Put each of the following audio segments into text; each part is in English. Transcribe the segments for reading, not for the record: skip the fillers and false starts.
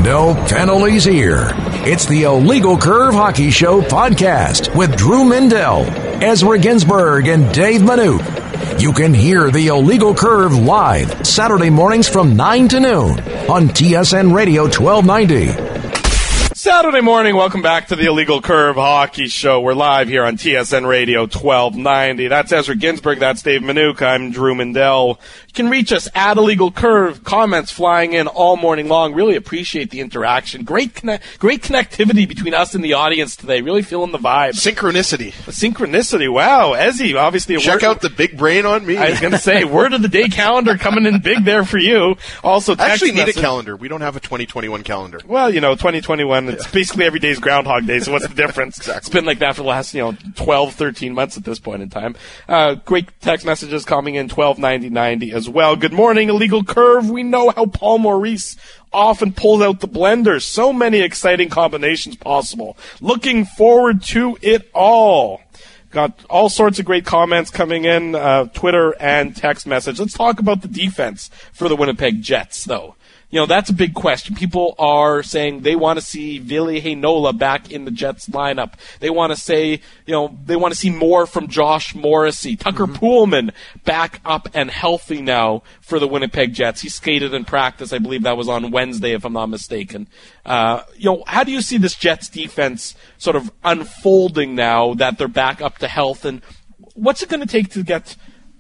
No penalties here. It's the Illegal Curve Hockey Show podcast with Drew Mindell, Ezra Ginsburg, and Dave Manouk. You can hear the Illegal Curve live Saturday mornings from 9 to noon on TSN Radio 1290. Saturday morning, welcome back to the Illegal Curve Hockey Show. We're live here on TSN Radio 1290. That's Ezra Ginsburg, that's Dave Manouk, I'm Drew Mindell. You can reach us at Illegal Curve, comments flying in all morning long. Really appreciate the interaction. Great connectivity between us and the audience today. Really feeling the vibe. Synchronicity, wow. Ezzy, obviously. Check out the big brain on me. I was going to say, word of the day calendar coming in big there for you. Also, text actually need message. A calendar. We don't have a 2021 calendar. Well, 2021, it's basically every day's Groundhog Day, so what's the difference? Exactly. It's been like that for the last, 12, 13 months at this point in time. Great text messages coming in, 1290 as well. Good morning, Illegal Curve. We know how Paul Maurice often pulls out the blender. So many exciting combinations possible. Looking forward to it all. Got all sorts of great comments coming in, Twitter and text message. Let's talk about the defense for the Winnipeg Jets, though. That's a big question. People are saying they want to see Ville Heinola back in the Jets lineup. They want to say, they want to see more from Josh Morrissey. Tucker Poolman back up and healthy now for the Winnipeg Jets. He skated in practice. I believe that was on Wednesday, if I'm not mistaken. How do you see this Jets defense sort of unfolding now that they're back up to health? And what's it going to take to get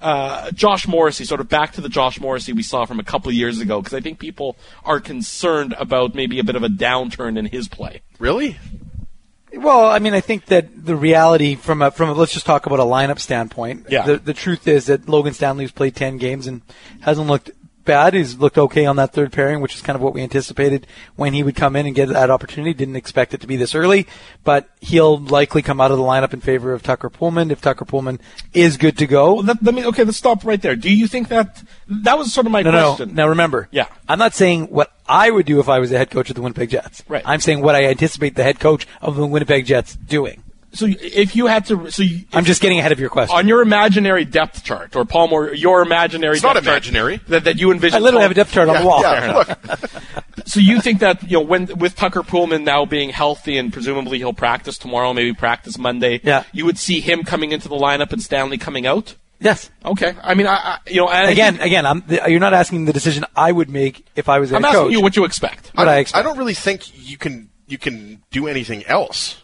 Josh Morrissey, sort of back to the Josh Morrissey we saw from a couple of years ago, because I think people are concerned about maybe a bit of a downturn in his play. Really? Well, I think that the reality from a let's just talk about a lineup standpoint. Yeah. The truth is that Logan Stanley's played 10 games and hasn't looked bad. He's looked okay on that third pairing, which is kind of what we anticipated when he would come in and get that opportunity. Didn't expect it to be this early, but he'll likely come out of the lineup in favor of Tucker Poolman if Tucker Poolman is good to go. Well, let's stop right there. Do you think that was sort of my question? No. Now remember, I'm not saying what I would do if I was the head coach of the Winnipeg Jets. Right. I'm saying what I anticipate the head coach of the Winnipeg Jets doing. So if you had to, I'm just getting ahead of your question. On your imaginary depth chart, or Paul Moore, your imaginary it's depth not imaginary. chart that you envision. I literally have a depth chart on the wall. Yeah, look. So you think that with Tucker Poolman now being healthy and presumably he'll practice tomorrow, maybe practice Monday, you would see him coming into the lineup and Stanley coming out? Yes. Okay. You're not asking the decision I would make if I was a head coach. I'm asking you what you expect. I don't really think you can do anything else.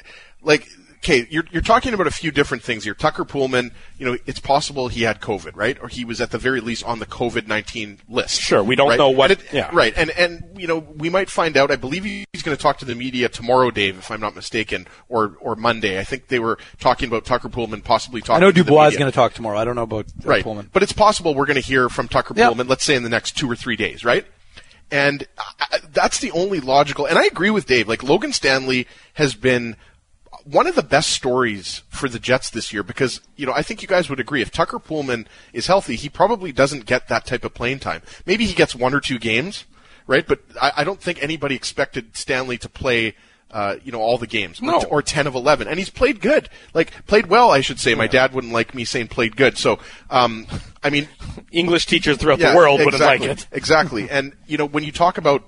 Okay, you're talking about a few different things here. Tucker Poolman, it's possible he had COVID, right? Or he was at the very least on the COVID-19 list. Sure, we don't know what. Right, and we might find out. I believe he's going to talk to the media tomorrow, Dave, if I'm not mistaken, or Monday. I think they were talking about Tucker Poolman possibly talking. I know to Dubois the is going to talk tomorrow. I don't know about Poolman, but it's possible we're going to hear from Tucker Poolman. Let's say in the next 2 or 3 days, right? And that's the only logical. And I agree with Dave. Logan Stanley has been one of the best stories for the Jets this year because, I think you guys would agree if Tucker Poolman is healthy, he probably doesn't get that type of playing time. Maybe he gets 1 or 2 games, right? But I don't think anybody expected Stanley to play, all the games or 10 of 11. And he's played good. Played well, I should say. My dad wouldn't like me saying played good. So, English teachers throughout the world wouldn't like it. Exactly. And, when you talk about,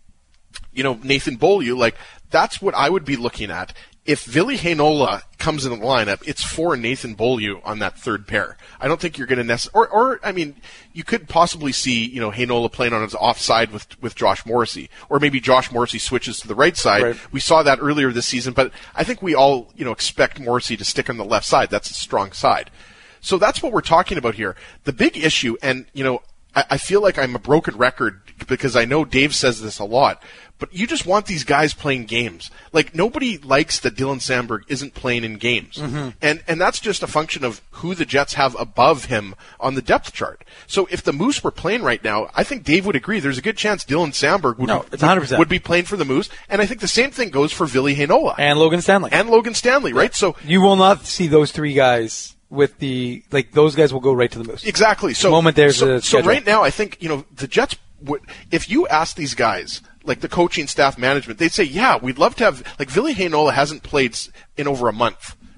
Nathan Beaulieu, that's what I would be looking at. If Ville Heinola comes in the lineup, it's for Nathan Beaulieu on that third pair. I don't think you're going to necessarily, you could possibly see, Heinola playing on his offside with Josh Morrissey, or maybe Josh Morrissey switches to the right side. Right. We saw that earlier this season, but I think we all, expect Morrissey to stick on the left side. That's a strong side. So that's what we're talking about here. The big issue, and, I feel like I'm a broken record because I know Dave says this a lot, but you just want these guys playing games. Nobody likes that Dylan Samberg isn't playing in games. Mm-hmm. And that's just a function of who the Jets have above him on the depth chart. So if the Moose were playing right now, I think Dave would agree there's a good chance Dylan Samberg would be playing for the Moose. And I think the same thing goes for Ville Heinola. And Logan Stanley. Right? So you will not see those 3 guys with those guys will go right to the Moose. Exactly. So the moment there's so right now, I think, the Jets would, if you ask these guys, the coaching staff management, they'd say, yeah, we'd love to have, Ville Heinola hasn't played in over a month.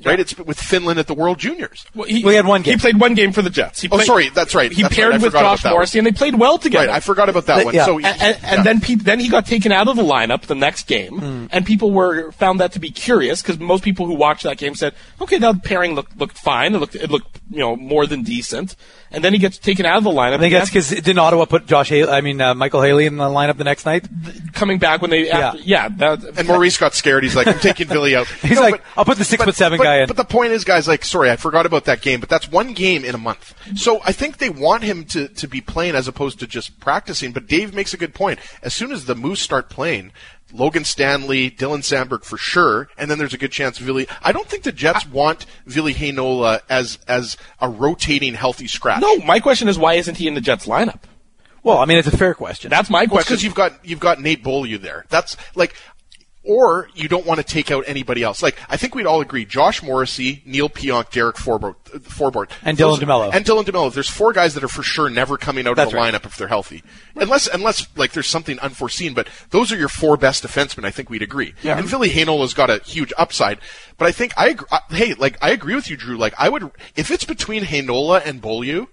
right? It's with Finland at the World Juniors. Well, he had one game. He played one game for the Jets. He played, sorry, that's right. He That's paired right. I with forgot about Josh that Morrissey, and they played well together. Right, I forgot about that one. Yeah. So, And then he got taken out of the lineup the next game, and people found that to be curious because most people who watched that game said, "Okay, that pairing looked fine. It looked more than decent." And then he gets taken out of the lineup. I think that's because didn't Ottawa put Michael Haley in the lineup the next night? Coming back when they and Maurice got scared. He's like, "I'm taking Billy out." He's I'll put the 6'7" guy in. But the point is, guys, sorry, I forgot about that game, but that's one game in a month. So I think they want him to be playing as opposed to just practicing. But Dave makes a good point. As soon as the Moose start playing, Logan Stanley, Dylan Sandberg for sure, and then there's a good chance Ville. I don't think the Jets want Ville Heinola as a rotating healthy scratch. No, my question is, why isn't he in the Jets lineup? Well, I mean, it's a fair question. That's my question. Because you've got Nate Beaulieu there. That's like. Or you don't want to take out anybody else. Like, I think we'd all agree, Josh Morrissey, Neil Pionk, Derek Forbort. And Dylan DeMello. And Dylan DeMello. There's 4 guys that are for sure never coming out of the lineup if they're healthy. Unless like there's something unforeseen, but those are your 4 best defensemen, I think we'd agree. Yeah. And Ville Heinola's got a huge upside. But I think I agree with you, Drew. Like, if it's between Heinola and Beaulieu,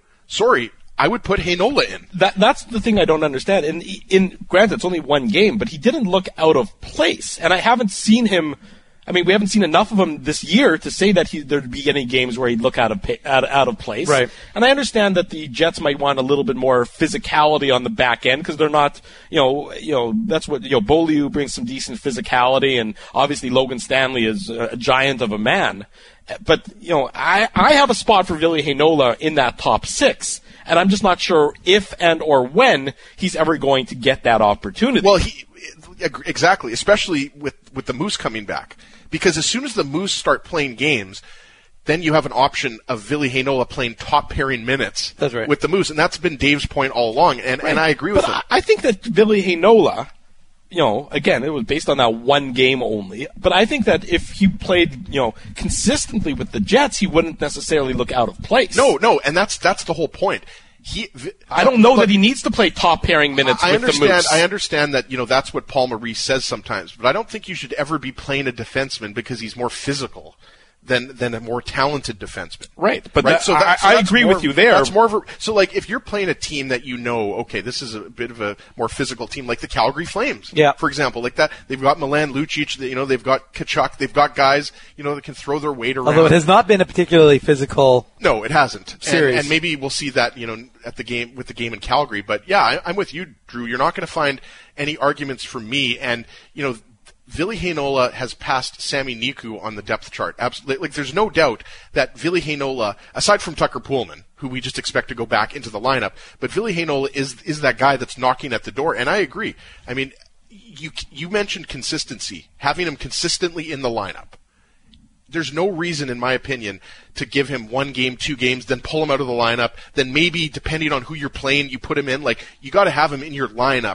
I would put Heinola in. That's the thing I don't understand. In granted, it's only one game, but he didn't look out of place. And I haven't seen him. I mean, we haven't seen enough of him this year to say that there'd be any games where he'd look out of place. Right. And I understand that the Jets might want a little bit more physicality on the back end because they're not, that's what, Beaulieu brings some decent physicality, and obviously Logan Stanley is a giant of a man. But, I have a spot for Ville Heinola in that top 6. And I'm just not sure if and or when he's ever going to get that opportunity. Well, exactly, especially with the Moose coming back. Because as soon as the Moose start playing games, then you have an option of Ville Heinola playing top pairing minutes with the Moose. And that's been Dave's point all along. And I agree with him. I think that Ville Heinola, again, it was based on that one game only. But I think that if he played, consistently with the Jets, he wouldn't necessarily look out of place. No, and that's the whole point. I don't know that he needs to play top pairing minutes with the Moose. I understand that, that's what Paul Maurice says sometimes, but I don't think you should ever be playing a defenseman because he's more physical than a more talented defenseman. Right. But right? I agree with you there. That's more of if you're playing a team that okay, this is a bit of a more physical team, like the Calgary Flames, for example, like that, they've got Milan Lucic, they've got Tkachuk, they've got guys, that can throw their weight around. Although it has not been a particularly physical. No, it hasn't. Series. And maybe we'll see that, at the game, with the game in Calgary. But yeah, I'm with you, Drew. You're not going to find any arguments from me. And, Ville Heinola has passed Sami Niku on the depth chart. Absolutely. Like, there's no doubt that Ville Heinola, aside from Tucker Poolman, who we just expect to go back into the lineup, but Ville Heinola is that guy that's knocking at the door. And I agree. I mean, you mentioned consistency, having him consistently in the lineup. There's no reason, in my opinion, to give him 1 game, 2 games, then pull him out of the lineup. Then maybe, depending on who you're playing, you put him in. Like, you got to have him in your lineup.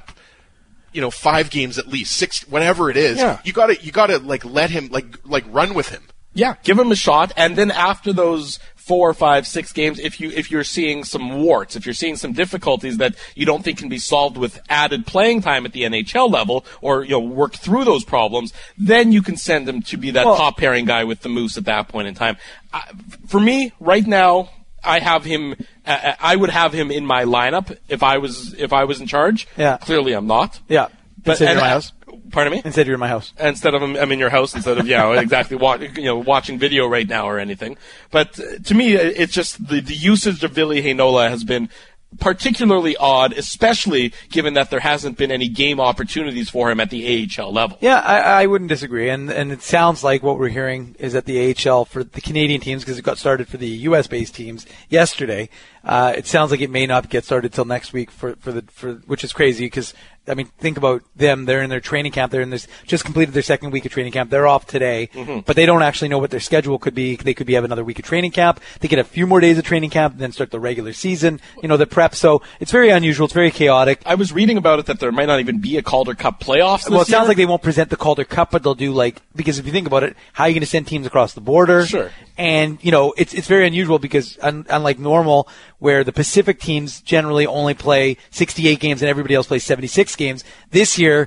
5 games at least, 6, whatever it is. Yeah. You gotta like let him like run with him. Yeah, give him a shot, and then after those 4, 5, 6 games, if you're seeing some warts, if you're seeing some difficulties that you don't think can be solved with added playing time at the NHL level, or work through those problems, then you can send him to be that top pairing guy with the Moose at that point in time. For me, right now, I have him. I would have him in my lineup if I was in charge. Yeah. Clearly, I'm not. Yeah. Instead you're in my house. Pardon me. Instead you're in my house. Instead of I'm in your house. Instead of exactly watching video right now or anything. But to me, it's just the usage of Ville Heinola has been particularly odd, especially given that there hasn't been any game opportunities for him at the AHL level. Yeah, I wouldn't disagree. And it sounds like what we're hearing is that the AHL for the Canadian teams, because it got started for the U.S.-based teams yesterday, it sounds like it may not get started till next week for which is crazy because, I mean, think about them. They're in their training camp. They're in this, just completed their second week of training camp. They're off today, but they don't actually know what their schedule could be. They could have another week of training camp. They could have a few more days of training camp, then start the regular season, the prep. So it's very unusual. It's very chaotic. I was reading about it that there might not even be a Calder Cup playoffs this Well, it sounds year. like they won't present the Calder Cup, but they'll do because if you think about it, how are you going to send teams across the border? Sure. And, it's very unusual because unlike normal, where the Pacific teams generally only play 68 games and everybody else plays 76 games, this year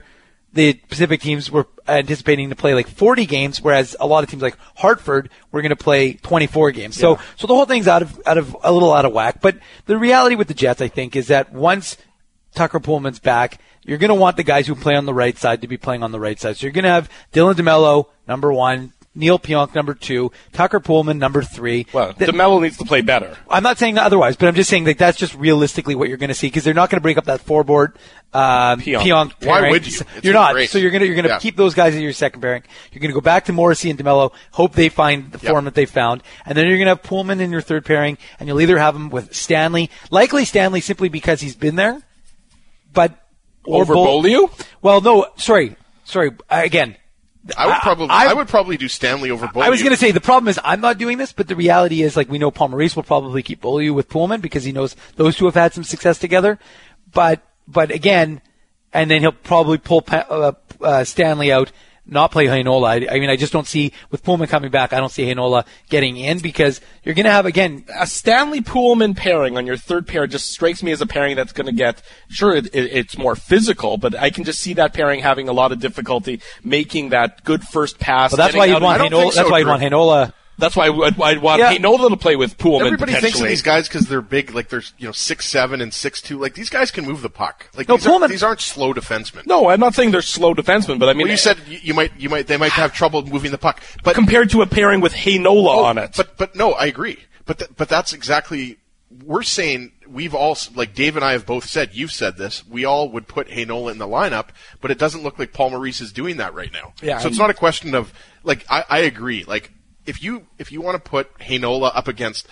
the Pacific teams were anticipating to play like 40 games, whereas a lot of teams like Hartford were going to play 24 games. So the whole thing's out of a little out of whack. But the reality with the Jets, I think, is that once Tucker Pullman's back, you're going to want the guys who play on the right side to be playing on the right side. So you're going to have Dylan DeMello, number 1, Neil Pionk, number 2, Tucker Pullman, number 3. Well, DeMello needs to play better. I'm not saying otherwise, but I'm just saying that that's just realistically what you're going to see, because they're not going to break up that four-board Pionk pairing. Why would you? You're not. Great. So you're going to keep those guys at your second pairing. You're going to go back to Morrissey and DeMello, hope they find the form that they found, and then you're going to have Pullman in your third pairing, and you'll either have him with Stanley, likely Stanley simply because he's been there, but over Beaulieu? Well, no, sorry. Again, I would probably do Stanley over Beaulieu. I was going to say, the problem is I'm not doing this, but the reality is, like, we know Paul Maurice will probably keep Beaulieu with Pullman because he knows those two have had some success together. But again, and then he'll probably pull Stanley out, not play Heinola. I mean, I just don't see, with Pullman coming back, I don't see Heinola getting in, because you're going to have, again, a Stanley Pullman pairing on your third pair just strikes me as a pairing that's going to get, sure, it's more physical, but I can just see that pairing having a lot of difficulty making that good first pass. Well, that's why you'd want Heinola. That's why you'd want Heinola. That's why I'd want Heinola to play with Pullman. Everybody thinks of these guys because they're big, like they're 6'7" and 6'2". Like, these guys can move the puck. Like, these aren't slow defensemen. No, I'm not saying they're slow defensemen, but I mean, well, you said they might have trouble moving the puck. But compared to a pairing with Heinola on it. But no, I agree. But that's exactly, we're saying, we've all, like Dave and I have both said, you've said this, we all would put Heinola in the lineup, but it doesn't look like Paul Maurice is doing that right now. Yeah, so it's not a question of, like, I agree. Like, if you want to put Heinola up against,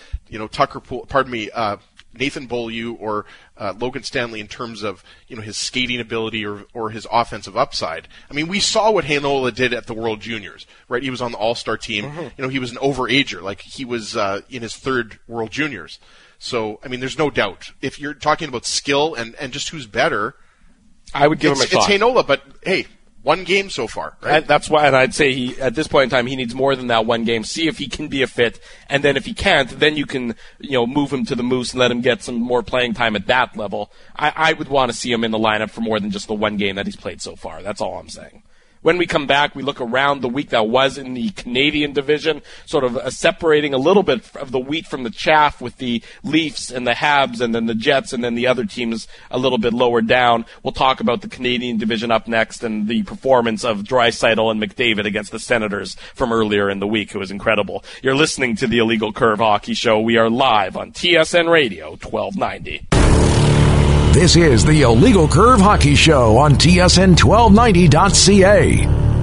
Nathan Beaulieu or Logan Stanley in terms of, his skating ability or his offensive upside. I mean, we saw what Heinola did at the World Juniors, right? He was on the All-Star team. Mm-hmm. He was an overager. Like, he was in his third World Juniors. So, I mean, there's no doubt. If you're talking about skill and just who's better, I would give him a shot. It's Heinola, but hey, one game so far, right? That's why, and I'd say at this point in time, he needs more than that one game. See if he can be a fit, and then if he can't, then you can, move him to the Moose and let him get some more playing time at that level. I would want to see him in the lineup for more than just the one game that he's played so far. That's all I'm saying. When we come back, we look around the week that was in the Canadian division, sort of separating a little bit of the wheat from the chaff with the Leafs and the Habs and then the Jets and then the other teams a little bit lower down. We'll talk about the Canadian division up next and the performance of Draisaitl and McDavid against the Senators from earlier in the week. It was incredible. You're listening to the Illegal Curve Hockey Show. We are live on TSN Radio 1290. This is the Illegal Curve Hockey Show on TSN1290.ca.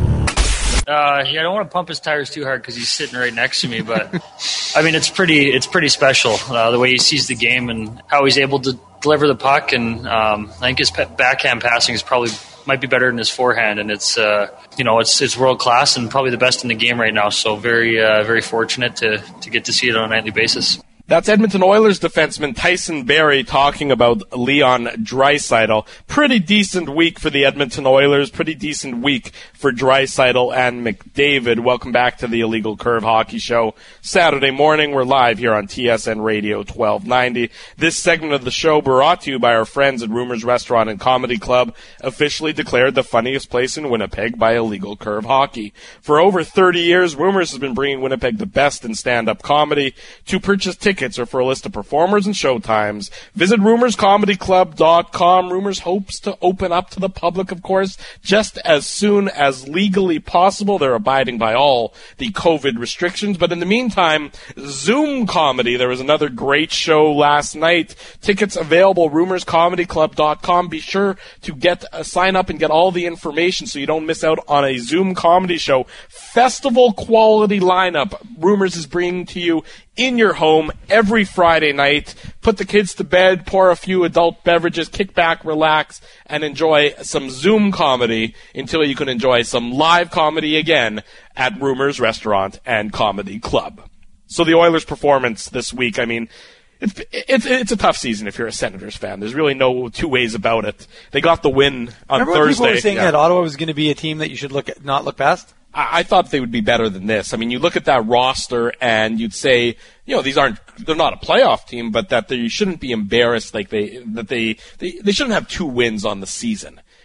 I don't want to pump his tires too hard because he's sitting right next to me, but I mean, it's pretty special the way he sees the game and how he's able to deliver the puck. And I think his backhand passing might be better than his forehand, and it's world class and probably the best in the game right now. So very very fortunate to get to see it on a nightly basis. That's Edmonton Oilers defenseman Tyson Barrie talking about Leon Draisaitl. Pretty decent week for the Edmonton Oilers. Pretty decent week for Draisaitl and McDavid. Welcome back to the Illegal Curve Hockey Show. Saturday morning, we're live here on TSN Radio 1290. This segment of the show brought to you by our friends at Rumors Restaurant and Comedy Club, officially declared the funniest place in Winnipeg by Illegal Curve Hockey. For over 30 years, Rumors has been bringing Winnipeg the best in stand-up comedy. To purchase tickets or for a list of performers and showtimes, visit rumorscomedyclub.com. Rumors hopes to open up to the public, of course, just as soon as legally possible. They're abiding by all the COVID restrictions. But in the meantime, Zoom comedy. There was another great show last night. Tickets available, rumorscomedyclub.com. Be sure to sign up and get all the information so you don't miss out on a Zoom comedy show. Festival quality lineup Rumors is bringing to you in your home every Friday night. Put the kids to bed, pour a few adult beverages, kick back, relax, and enjoy some Zoom comedy until you can enjoy some live comedy again at Rumors Restaurant and Comedy Club. So the Oilers' performance this week, I mean, it's a tough season if you're a Senators fan. There's really no two ways about it. They got the win on Remember Thursday. When people were saying that Ottawa was going to be a team that you should not look past? I thought they would be better than this. I mean, you look at that roster and you'd say, they're not a playoff team, but that they shouldn't be embarrassed. Like they shouldn't have 2 wins on the season.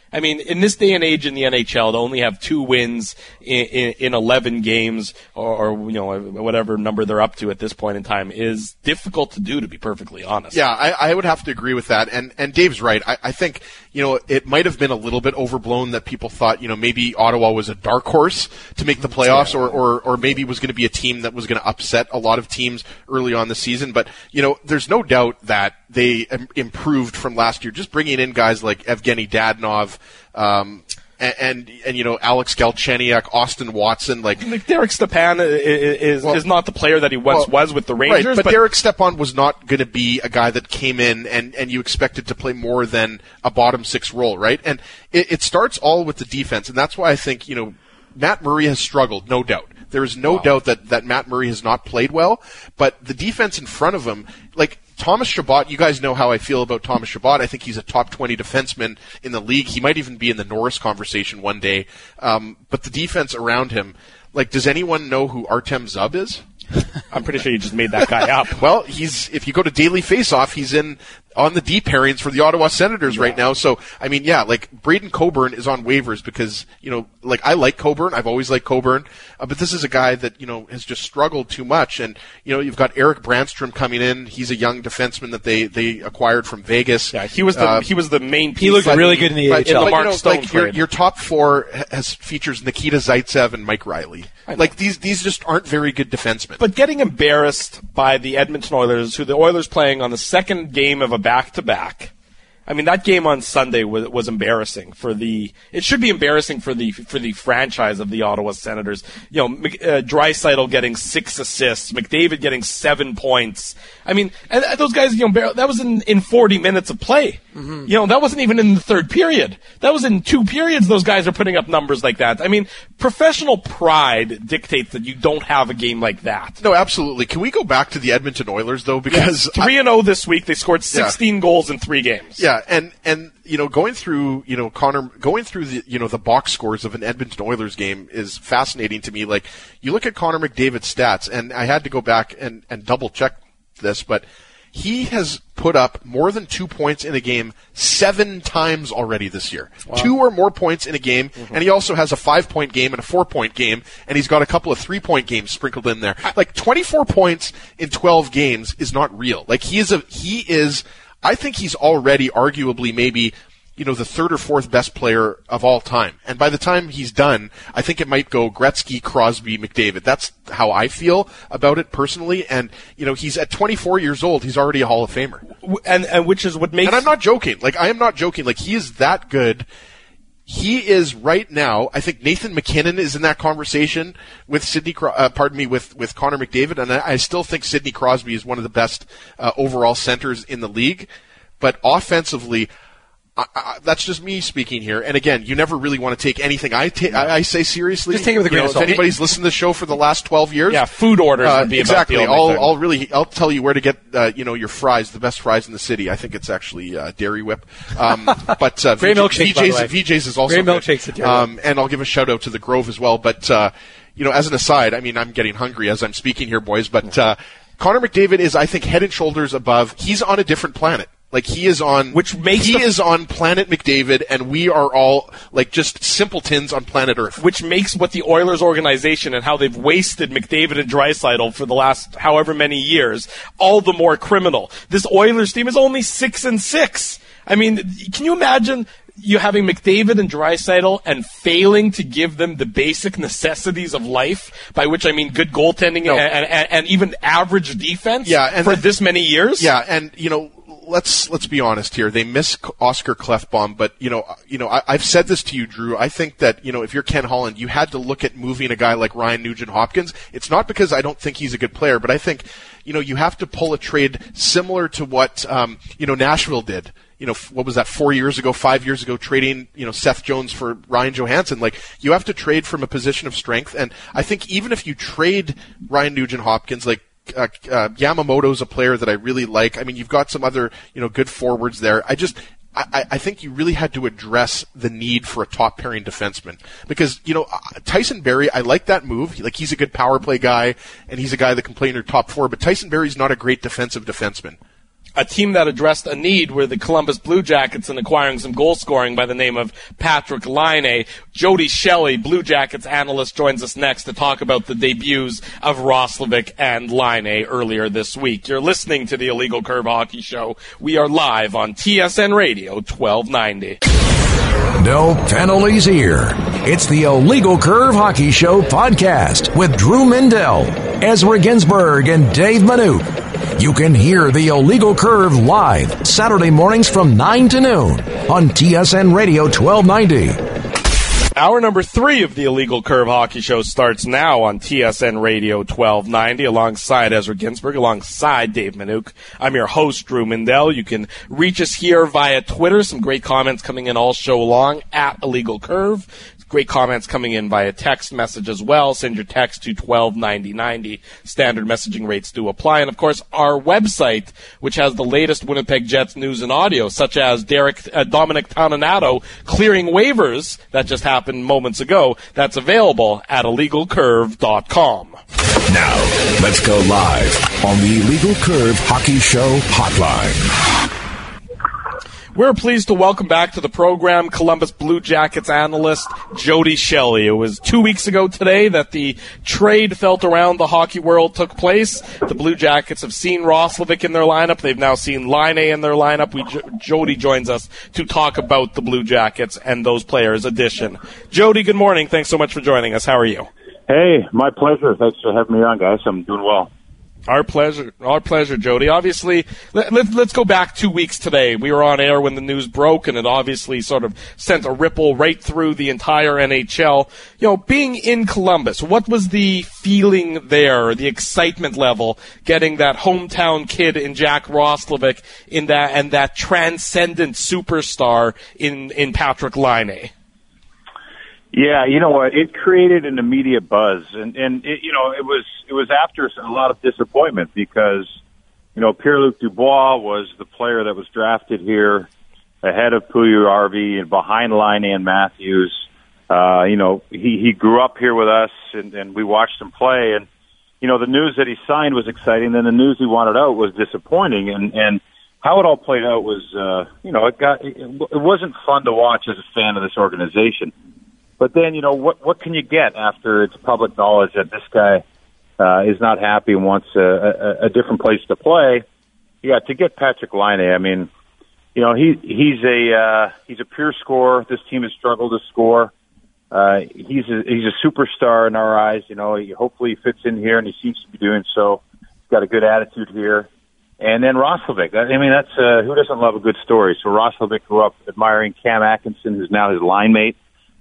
I mean, in this day and age in the NHL, to only have 2 wins in 11 games, or whatever number they're up to at this point in time, is difficult to do, to be perfectly honest. Yeah, I would have to agree with that. And Dave's right. I think, it might have been a little bit overblown that people thought, maybe Ottawa was a dark horse to make the playoffs, or maybe was going to be a team that was going to upset a lot of teams early on the season. But, there's no doubt that they improved from last year, just bringing in guys like Evgeny Dadonov, and Alex Galchenyuk, Austin Watson, like Derek Stepan is not the player that he once was with the Rangers. Right, but Derek Stepan was not going to be a guy that came in and you expected to play more than a bottom 6 role, right? And it starts all with the defense, and that's why I think Matt Murray has struggled, no doubt. There is no doubt that Matt Murray has not played well, but the defense in front of him, like Thomas Chabot, you guys know how I feel about Thomas Chabot. I think he's a top 20 defenseman in the league. He might even be in the Norris conversation one day. But the defense around him, like, does anyone know who Artem Zub is? I'm pretty sure you just made that guy up. Well, if you go to Daily Faceoff, he's on the D pairings for the Ottawa Senators right now. So, I mean, like Braden Coburn is on waivers because, I like Coburn. I've always liked Coburn. But this is a guy that, has just struggled too much. And, you've got Eric Brandstrom coming in. He's a young defenseman that they acquired from Vegas. Yeah, he was the main piece. He looked really good in the AHL. In the Mark Stone trade. Your top 4 features Nikita Zaitsev and Mike Riley. Like, these just aren't very good defensemen. But getting embarrassed by the Edmonton Oilers, who the Oilers playing on the second game of a back-to-back. I mean, that game on Sunday was embarrassing it should be embarrassing for the franchise of the Ottawa Senators. Draisaitl getting 6 assists, McDavid getting 7 points. I mean, and those guys, that was in 40 minutes of play. Mm-hmm. That wasn't even in the third period. That was in 2 periods. Those guys are putting up numbers like that. I mean, professional pride dictates that you don't have a game like that. No, absolutely. Can we go back to the Edmonton Oilers though? Because 3-0 this week. They scored 16 goals in 3 games. Yeah. And going through the box scores of an Edmonton Oilers game is fascinating to me. Like, you look at Connor McDavid's stats, and I had to go back and double check this, but he has put up more than 2 points in a game 7 times already this year. Wow. 2 or more points in a game, and he also has a 5-point game and a 4-point game, and he's got a couple of 3-point games sprinkled in there. Like, 24 points in 12 games is not real. Like, I think he's already arguably maybe, the 3rd or 4th best player of all time. And by the time he's done, I think it might go Gretzky, Crosby, McDavid. That's how I feel about it personally. And, he's at 24 years old. He's already a Hall of Famer. And which is what makes... And I'm not joking. Like, I am not joking. Like, he is that good. He is right now. I think Nathan McKinnon is in that conversation with with Connor McDavid, and I still think Sidney Crosby is one of the best overall centers in the league. But offensively, that's just me speaking here. And again, you never really want to take anything I say seriously. Just take it with a grain of salt. If anybody's listened to the show for the last 12 years, yeah, food orders would be exactly. About the I'll tell you where to get your fries, the best fries in the city. I think it's actually Dairy Whip. But Great milkshake, VJ's is also Great milkshakes at Dairy Whip. And I'll give a shout out to the Grove as well. But as an aside, I mean, I'm getting hungry as I'm speaking here, boys. But Connor McDavid is, I think, head and shoulders above. He's on a different planet. Like, he is on planet McDavid, and we are all like just simpletons on planet Earth. Which makes what the Oilers organization and how they've wasted McDavid and Draisaitl for the last however many years all the more criminal. This Oilers team is only 6-6. I mean, can you imagine you having McDavid and Draisaitl and failing to give them the basic necessities of life, by which I mean good goaltending and even average defense for this many years? Yeah, and let's be honest here. They miss Oscar Klefbom, but I've said this to you, Drew. I think that if you're Ken Holland, you had to look at moving a guy like Ryan Nugent-Hopkins. It's not because I don't think he's a good player, but I think you have to pull a trade similar to what Nashville did. What was that, 5 years ago, trading, Seth Jones for Ryan Johansson. Like, you have to trade from a position of strength. And I think even if you trade Ryan Nugent-Hopkins, like, Yamamoto's a player that I really like. I mean, you've got some other, good forwards there. I think you really had to address the need for a top pairing defenseman because, Tyson Barrie, I like that move. He's a good power play guy and he's a guy that can play in your top 4, but Tyson Barrie's not a great defensive defenseman. A team that addressed a need were the Columbus Blue Jackets in acquiring some goal scoring by the name of Patrik Laine. Jody Shelley, Blue Jackets analyst, joins us next to talk about the debuts of Roslovic and Laine earlier this week. You're listening to the Illegal Curve Hockey Show. We are live on TSN Radio 1290. No penalties here. It's the Illegal Curve Hockey Show podcast with Drew Mindell, Ezra Ginsburg, and Dave Manouk. You can hear the Illegal Curve live Saturday mornings from 9 to noon on TSN Radio 1290. Hour number 3 of the Illegal Curve Hockey Show starts now on TSN Radio 1290 alongside Ezra Ginsburg, alongside Dave Manouk. I'm your host, Drew Mindell. You can reach us here via Twitter. Some great comments coming in all show long at Illegal Curve. Great comments coming in via text message as well. Send your text to 129090. Standard messaging rates do apply. And, of course, our website, which has the latest Winnipeg Jets news and audio, such as Dominic Toninato clearing waivers that just happened moments ago. That's available at illegalcurve.com. Now, let's go live on the Illegal Curve Hockey Show hotline. We're pleased to welcome back to the program Columbus Blue Jackets analyst Jody Shelley. It was 2 weeks ago today that the trade felt around the hockey world took place. The Blue Jackets have seen Roslovic in their lineup. They've now seen Laine in their lineup. Jody joins us to talk about the Blue Jackets and those players' addition. Jody, good morning. Thanks so much for joining us. How are you? Hey, my pleasure. Thanks for having me on, guys. I'm doing well. Our pleasure, Jody. Obviously, let's go back 2 weeks today. We were on air when the news broke, and it obviously sort of sent a ripple right through the entire NHL. You know, being in Columbus, what was the feeling there, the excitement level, getting that hometown kid in Jack Roslovic and that transcendent superstar in Patrik Laine? Yeah, you know what? It created an immediate buzz, and it, you know, it was after a lot of disappointment because, you know, Pierre-Luc Dubois was the player that was drafted here ahead of Puljujarvi and behind Laine and Matthews. You know, he grew up here with us, and we watched him play, and you know, the news that he signed was exciting. Then the news he wanted out was disappointing, and how it all played out was, you know, it wasn't fun to watch as a fan of this organization. But then, you know, what can you get after it's public knowledge that this guy is not happy and wants a different place to play? Yeah, to get Patrik Laine, I mean, you know, he's a pure scorer. This team has struggled to score. He's a superstar in our eyes. You know, hopefully he fits in here, and he seems to be doing so. He's got a good attitude here. And then Roslovic. I mean, that's who doesn't love a good story? So Roslovic grew up admiring Cam Atkinson, who's now his line mate.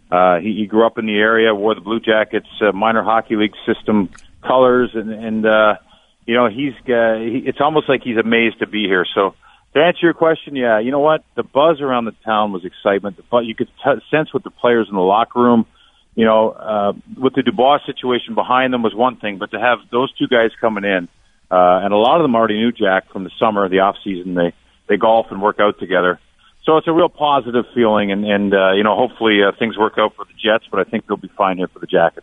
He grew up in the area, wore the Blue Jackets minor hockey league system colors, and you know, it's almost like he's amazed to be here. So to answer your question, yeah, you know what? The buzz around the town was excitement. You could sense with the players in the locker room. You know, with the Dubois situation behind them was one thing, but to have those two guys coming in, and a lot of them already knew Jack from the summer, the off season. They golf and work out together. So it's a real positive feeling, and you know, hopefully things work out for the Jets, but I think they'll be fine here for the Jackets.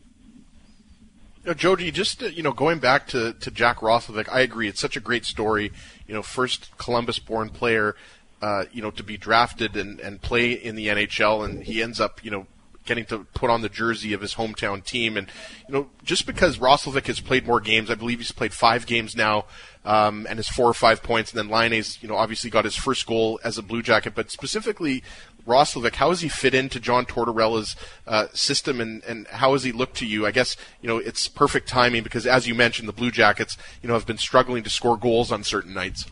You know, Jody, just you know, going back to Jack Roslovic, I agree. It's such a great story. You know, first Columbus-born player, you know, to be drafted and play in the NHL, and he ends up, you know, getting to put on the jersey of his hometown team. And, you know, just because Roslovic has played more games, I believe he's played 5 games now, and has 4 or 5 points, and then Laine's, you know, obviously got his first goal as a Blue Jacket, but specifically Roslovic, how does he fit into John Tortorella's system, and how does he look to you? I guess, you know, it's perfect timing because, as you mentioned, the Blue Jackets, you know, have been struggling to score goals on certain nights.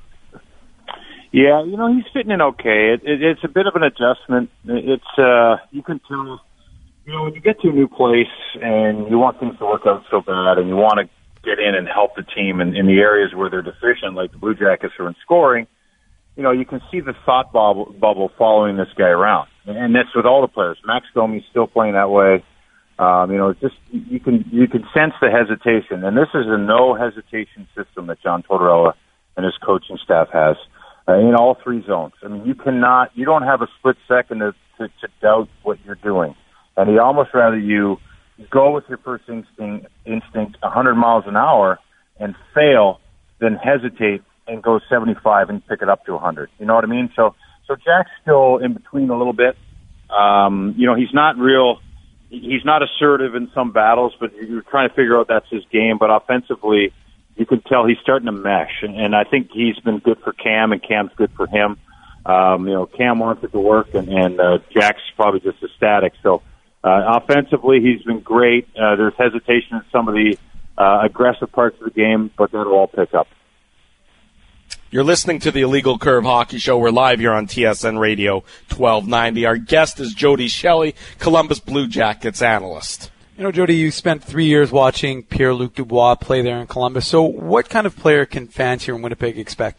Yeah, you know, he's fitting in okay. It's a bit of an adjustment. It's you can tell, you know, when you get to a new place and you want things to work out so bad and you want to get in and help the team in the areas where they're deficient, like the Blue Jackets are in scoring, you know, you can see the thought bubble following this guy around. And that's with all the players. Max Domi's still playing that way. You know, just you can sense the hesitation. And this is a no hesitation system that John Tortorella and his coaching staff has. In all 3 zones. I mean, you don't have a split second to doubt what you're doing. And he'd almost rather you go with your first instinct 100 miles an hour and fail than hesitate and go 75 and pick it up to 100. You know what I mean? So Jack's still in between a little bit. He's not assertive in some battles, but you're trying to figure out that's his game. But offensively, you can tell he's starting to mesh, and I think he's been good for Cam, and Cam's good for him. Cam wants it to work, and Jack's probably just ecstatic. So offensively, he's been great. There's hesitation in some of the aggressive parts of the game, but that'll all pick up. You're listening to the Illegal Curve Hockey Show. We're live here on TSN Radio 1290. Our guest is Jody Shelley, Columbus Blue Jackets analyst. Jody, you spent 3 years watching Pierre-Luc Dubois play there in Columbus. So what kind of player can fans here in Winnipeg expect?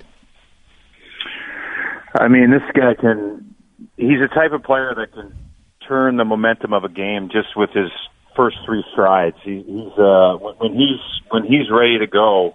I mean, this guy he's the type of player that can turn the momentum of a game just with his first three strides. When he's ready to go,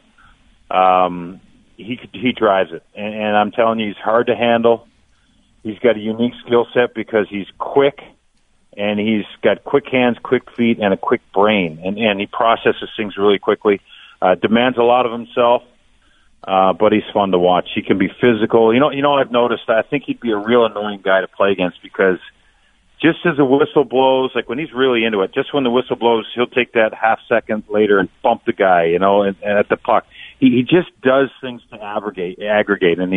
he drives it. And I'm telling you, he's hard to handle. He's got a unique skill set because he's quick, and he's got quick hands, quick feet, and a quick brain. And he processes things really quickly. Demands a lot of himself, but he's fun to watch. He can be physical. You know, I've noticed, I think he'd be a real annoying guy to play against because just as the whistle blows, like when he's really into it, just when the whistle blows, he'll take that half second later and bump the guy, and at the puck. He just does things to aggregate, and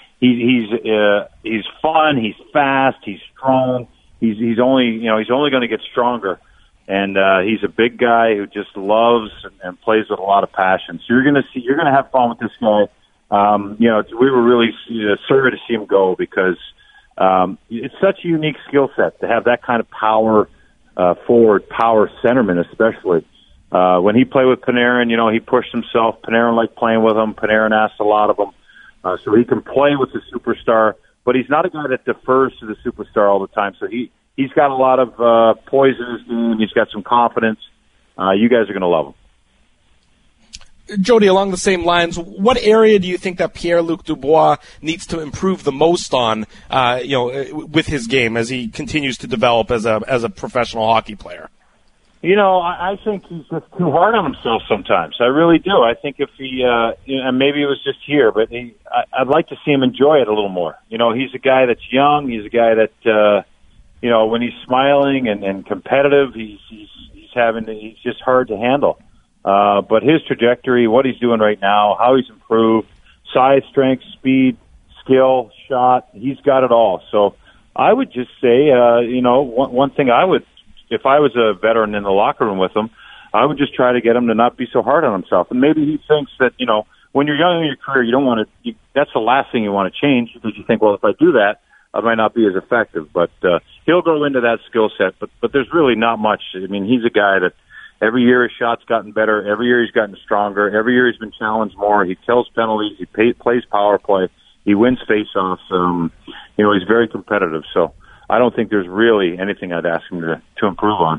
he's fun, he's fast, he's strong. He's only going to get stronger, and he's a big guy who just loves and plays with a lot of passion. So you're going to have fun with this guy. We were really sorry to see him go because it's such a unique skill set to have that kind of power forward, power centerman, especially. When he played with Panarin, he pushed himself. Panarin liked playing with him. Panarin asked a lot of him. So he can play with the superstar, but he's not a guy that defers to the superstar all the time. So he's got a lot of poise in his game. He's got some confidence. You guys are going to love him. Jody, along the same lines, what area do you think that Pierre-Luc Dubois needs to improve the most on, with his game as he continues to develop as a professional hockey player? I think he's just too hard on himself sometimes. I really do. I think if he, and maybe it was just here, but I'd like to see him enjoy it a little more. He's a guy that's young. He's a guy that, when he's smiling and competitive, he's just hard to handle. But his trajectory, what he's doing right now, how he's improved, size, strength, speed, skill, shot, he's got it all. So I would just say, one thing if I was a veteran in the locker room with him, I would just try to get him to not be so hard on himself. And maybe he thinks that, when you're young in your career, you don't want to, that's the last thing you want to change because you think, well, if I do that, I might not be as effective. But he'll go into that skill set. But there's really not much. I mean, he's a guy that every year his shot's gotten better. Every year he's gotten stronger. Every year he's been challenged more. He kills penalties. He plays power play. He wins faceoffs. He's very competitive. So I don't think there's really anything I'd ask him to improve on.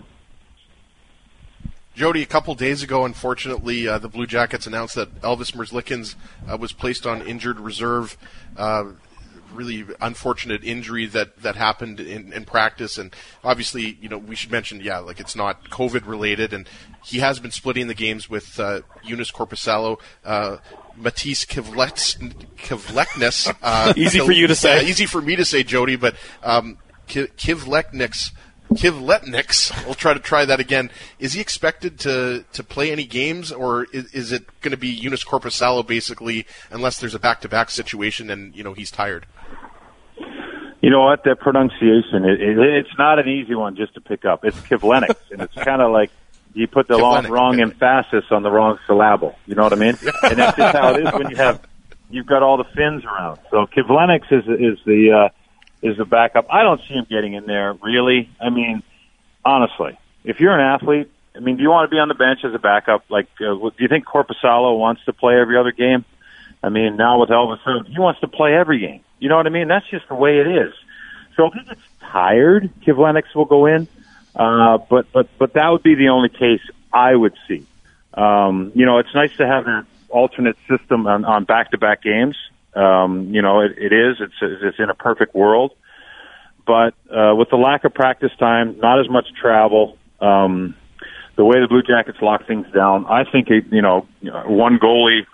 Jody, a couple days ago, unfortunately, the Blue Jackets announced that Elvis Merzlikins was placed on injured reserve. Really unfortunate injury that happened in practice, and obviously, we should mention, it's not COVID related, and he has been splitting the games with Joonas Korpisalo, Matisse Kivleknis. Easy for you to say. Easy for me to say, Jody, but Kivletniks. We'll try that again. Is he expected to play any games, or is it going to be Joonas Korpisalo basically, unless there's a back-to-back situation and he's tired? You know what? That pronunciation, it's not an easy one just to pick up. It's Kivleniks, and it's kind of like you put the wrong emphasis on the wrong syllable. You know what I mean? And that's just how it is when you've got all the Finns around. So Kivleniks is the backup. I don't see him getting in there, really. I mean, honestly, if you're an athlete, do you want to be on the bench as a backup? Do you think Korpisalo wants to play every other game? Now with Elvis, he wants to play every game. You know what I mean? That's just the way it is. So if he gets tired, Kivleniks will go in. But that would be the only case I would see. It's nice to have that alternate system on back-to-back games. It is. It's in a perfect world. But with the lack of practice time, not as much travel, the way the Blue Jackets lock things down, I think one goalie,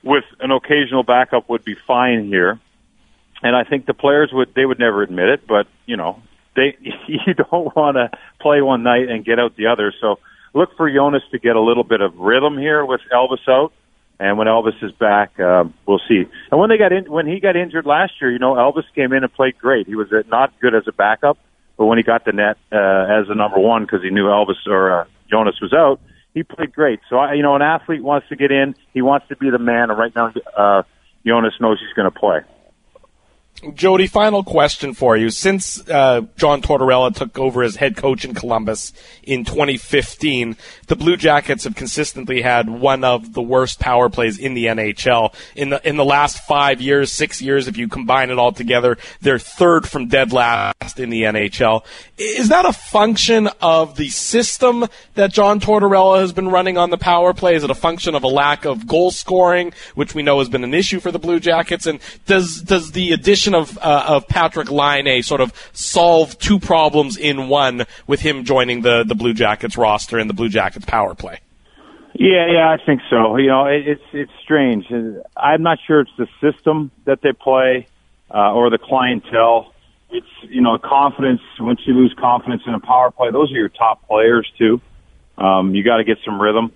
with an occasional backup would be fine here. And I think the players would never admit it, but, you don't want to play one night and get out the other. So look for Jonas to get a little bit of rhythm here with Elvis out. And when Elvis is back, we'll see. And when he got injured last year, Elvis came in and played great. He was not good as a backup, but when he got the net as the number one because he knew Elvis or Jonas was out, he played great. So, an athlete wants to get in. He wants to be the man, and right now Jonas knows he's going to play. Jody, final question for you. Since John Tortorella took over as head coach in Columbus in 2015, the Blue Jackets have consistently had one of the worst power plays in the NHL. In the last 5 years, 6 years, if you combine it all together, they're third from dead last in the NHL. Is that a function of the system that John Tortorella has been running on the power play? Is it a function of a lack of goal scoring, which we know has been an issue for the Blue Jackets? And does the addition of Patrik Laine sort of solve two problems in one with him joining the Blue Jackets roster and the Blue Jackets power play? Yeah, I think so. It's strange. I'm not sure it's the system that they play or the clientele. It's, confidence. Once you lose confidence in a power play, those are your top players too. You got to get some rhythm.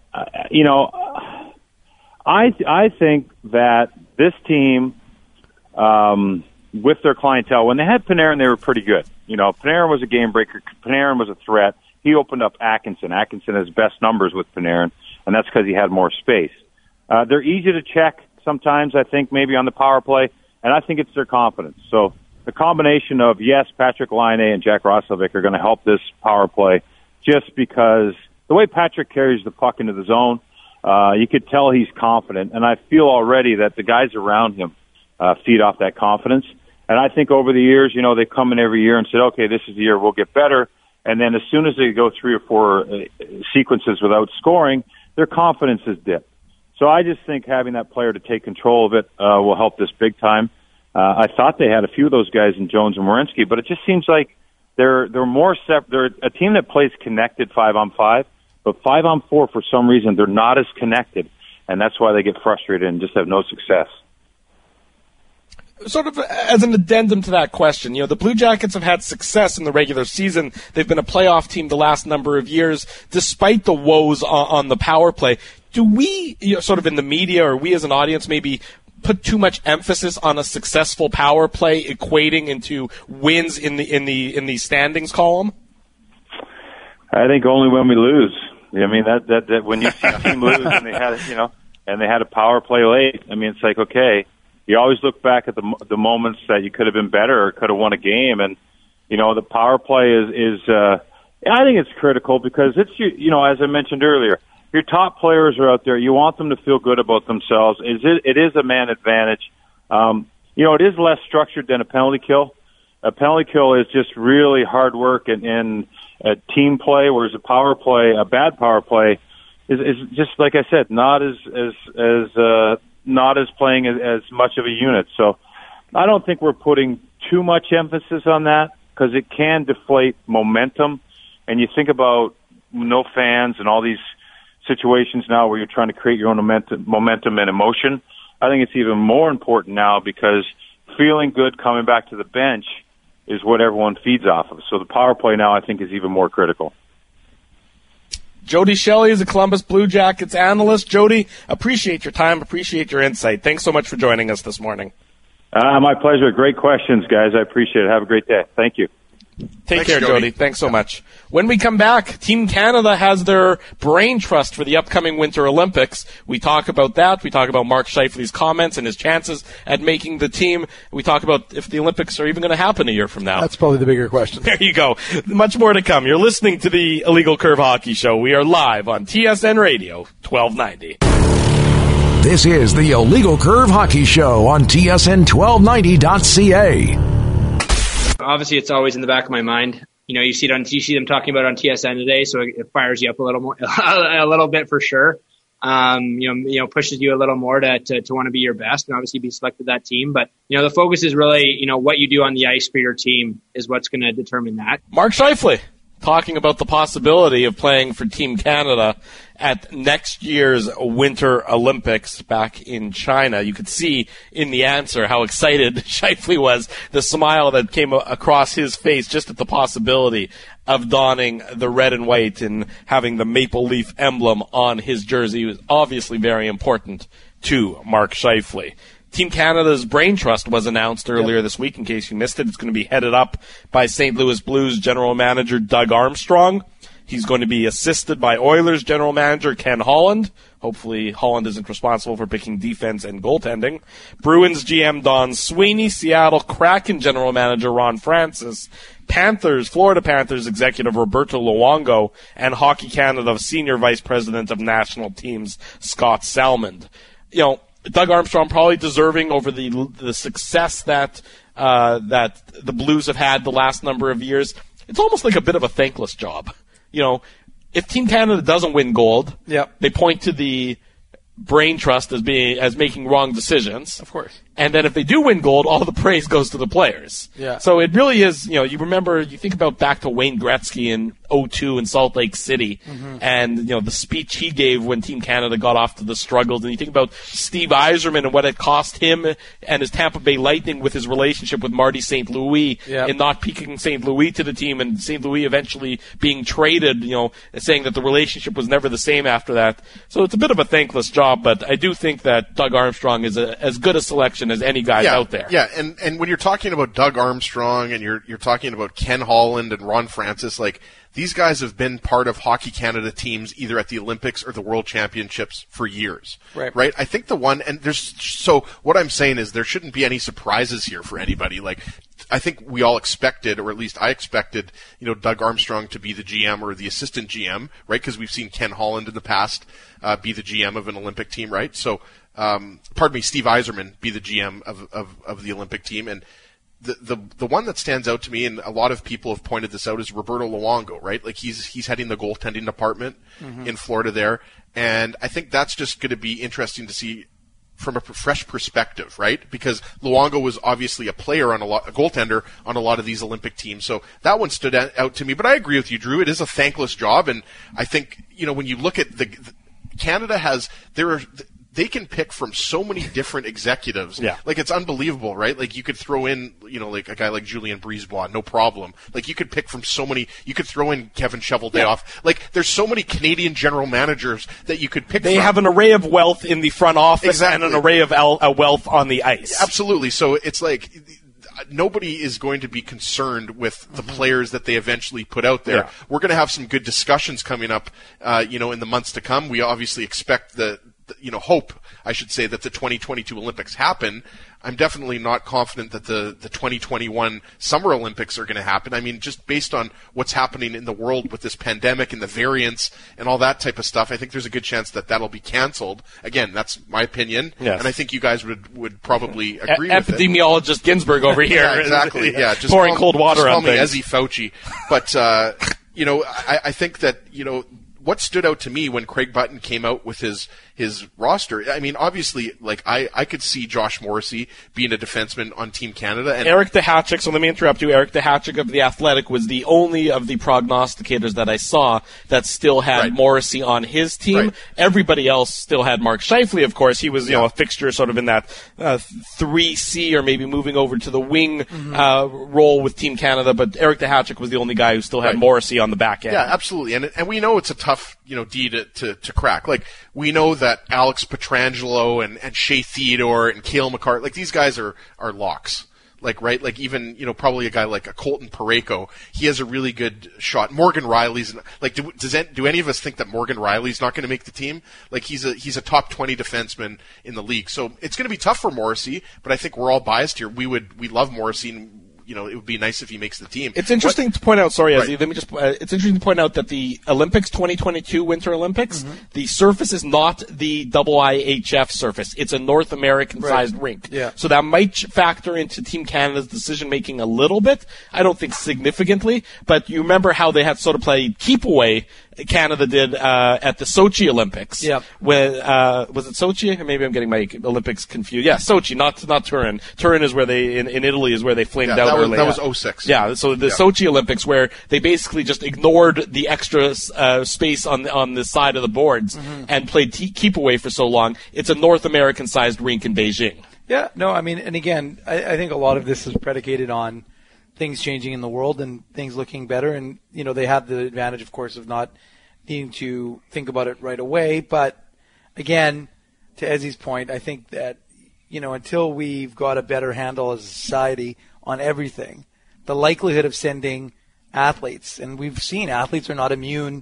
I think that this team, with their clientele, when they had Panarin, they were pretty good. Panarin was a game breaker. Panarin was a threat. He opened up Atkinson. Atkinson has best numbers with Panarin, and that's because he had more space. They're easy to check sometimes, I think, maybe on the power play, and I think it's their confidence. So the combination of, yes, Patrik Laine and Jack Roslovic are going to help this power play just because the way Patrick carries the puck into the zone, you could tell he's confident, and I feel already that the guys around him feed off that confidence. And I think over the years, they come in every year and said, okay, this is the year we'll get better. And then as soon as they go 3 or 4 sequences without scoring, their confidence is dipped. So I just think having that player to take control of it will help this big time. I thought they had a few of those guys in Jones and Werenski, but it just seems like they're more they're a team that plays connected 5-on-5, but 5-on-4 for some reason they're not as connected, and that's why they get frustrated and just have no success. Sort of as an addendum to that question, the Blue Jackets have had success in the regular season. They've been a playoff team the last number of years, despite the woes on the power play. Do we, sort of in the media, or we as an audience, maybe put too much emphasis on a successful power play equating into wins in the standings column? I think only when we lose. I mean, that when you see a team lose and they had a power play late. I mean, it's like, okay. You always look back at the moments that you could have been better or could have won a game, and the power play is I think it's critical because it's as I mentioned earlier, your top players are out there. You want them to feel good about themselves. It is a man advantage. It is less structured than a penalty kill. A penalty kill is just really hard work and a team play, whereas a bad power play is just like I said, not as playing as much of a unit. So I don't think we're putting too much emphasis on that because it can deflate momentum. And you think about no fans and all these situations now where you're trying to create your own momentum and emotion. I think it's even more important now because feeling good coming back to the bench is what everyone feeds off of. So the power play now I think is even more critical. Jody Shelley is a Columbus Blue Jackets analyst. Jody, appreciate your time, appreciate your insight. Thanks so much for joining us this morning. My pleasure. Great questions, guys. I appreciate it. Have a great day. Thank you. Thanks, care, Jody. Thanks so much. When we come back, Team Canada has their brain trust for the upcoming Winter Olympics. We talk about that. We talk about Mark Scheifele's comments and his chances at making the team. We talk about if the Olympics are even going to happen a year from now. That's probably the bigger question. There you go. Much more to come. You're listening to the Illegal Curve Hockey Show. We are live on TSN Radio 1290. This is the Illegal Curve Hockey Show on TSN1290.ca. Obviously, it's always in the back of my mind. You see them talking about it on TSN today, so it fires you up a little more, a little bit for sure. Pushes you a little more to want to be your best and obviously be selected that team. But the focus is really what you do on the ice for your team is what's going to determine that. Mark Scheifele talking about the possibility of playing for Team Canada at next year's Winter Olympics back in China. You could see in the answer how excited Scheifele was, the smile that came across his face just at the possibility of donning the red and white and having the maple leaf emblem on his jersey. It was obviously very important to Mark Scheifele. Team Canada's Brain Trust was announced earlier this week. In case you missed it, it's going to be headed up by St. Louis Blues general manager Doug Armstrong. He's going to be assisted by Oilers general manager Ken Holland. Hopefully Holland isn't responsible for picking defense and goaltending. Bruins GM Don Sweeney, Seattle Kraken general manager Ron Francis, Florida Panthers executive Roberto Luongo, and Hockey Canada senior vice president of national teams Scott Salmond. Doug Armstrong probably deserving over the success that the Blues have had the last number of years. It's almost like a bit of a thankless job. If Team Canada doesn't win gold, they point to the Brain Trust as making wrong decisions. Of course. And then if they do win gold, all the praise goes to the players. Yeah. So it really is, you think about back to Wayne Gretzky in 2002 in Salt Lake City, and, the speech he gave when Team Canada got off to the struggles. And you think about Steve Yzerman and what it cost him and his Tampa Bay Lightning with his relationship with Marty St. Louis in not picking St. Louis to the team, and St. Louis eventually being traded, saying that the relationship was never the same after that. So it's a bit of a thankless job, but I do think that Doug Armstrong is as good a selection as any guys out there. Yeah, and when you're talking about Doug Armstrong and you're talking about Ken Holland and Ron Francis, these guys have been part of Hockey Canada teams either at the Olympics or the World Championships for years. Right? I think what I'm saying is there shouldn't be any surprises here for anybody. I think we all expected, or at least I expected, Doug Armstrong to be the GM or the assistant GM, right? Because we've seen Ken Holland in the past be the GM of an Olympic team, right? So, Steve Yzerman be the GM of the Olympic team. And the one that stands out to me, and a lot of people have pointed this out, is Roberto Luongo, right? He's heading the goaltending department in Florida there. And I think that's just going to be interesting to see from a fresh perspective, right? Because Luongo was obviously a goaltender on a lot of these Olympic teams. So that one stood out to me. But I agree with you, Drew. It is a thankless job. And I think, when you look at Canada they can pick from so many different executives. Yeah. It's unbelievable, right? You could throw in, a guy like Julien Brisebois, no problem. You could pick from so many, you could throw in Kevin Cheveldayoff. There's so many Canadian general managers that you could pick from. They have an array of wealth in the front office and an array of wealth on the ice. Absolutely. So it's nobody is going to be concerned with the players that they eventually put out there. Yeah. We're going to have some good discussions coming up, in the months to come. We obviously expect hope, I should say, that the 2022 Olympics happen. I'm definitely not confident that the 2021 Summer Olympics are going to happen. I mean, just based on what's happening in the world with this pandemic and the variants and all that type of stuff, I think there's a good chance that that'll be canceled. Again, that's my opinion, yes. And I think you guys would probably agree with it. Epidemiologist Ginsburg over here. Yeah, exactly. Yeah, just pouring cold water on things. Call me Ezzy Fauci. But, I think that, what stood out to me when Craig Button came out with his roster, I mean, obviously, I could see Josh Morrissey being a defenseman on Team Canada. And Eric Duhatschek, so let me interrupt you. Eric Duhatschek of The Athletic was the only of the prognosticators that I saw that still had Morrissey on his team. Right. Everybody else still had Mark Scheifele, of course. He was, a fixture sort of in that 3C or maybe moving over to the wing role with Team Canada, but Eric Duhatschek was the only guy who still had Morrissey on the back end. Yeah, absolutely. And we know it's a tough, D to crack. We know that Alex Pietrangelo and Shea Theodore and Cale Makar, these guys are locks. Even, probably a guy like a Colton Parayko, he has a really good shot. Morgan Riley's, do any of us think that Morgan Riley's not going to make the team? He's a top 20 defenseman in the league. So it's going to be tough for Morrissey, but I think we're all biased here. We love Morrissey, and it would be nice if he makes the team. It's interesting to point out, Ezzy, let me just, it's interesting to point out that the Olympics 2022 Winter Olympics, the surface is not the IIHF surface. It's a North American-sized rink. Yeah. So that might factor into Team Canada's decision-making a little bit. I don't think significantly, but you remember how they had sort of played keep away Canada did at the Sochi Olympics. Yep. When was it Sochi? Maybe I'm getting my Olympics confused. Yeah, Sochi, not Turin. Turin is where they in Italy is where they flamed out early. That was 06. Yeah, so the Sochi Olympics where they basically just ignored the extra space on the side of the boards and played keep away for so long. It's a North American sized rink in Beijing. Yeah, no, I mean, and again, I think a lot of this is predicated on things changing in the world and things looking better. And, they have the advantage, of course, of not needing to think about it right away. But again, to Ezzy's point, I think that, until we've got a better handle as a society on everything, the likelihood of sending athletes, and we've seen athletes are not immune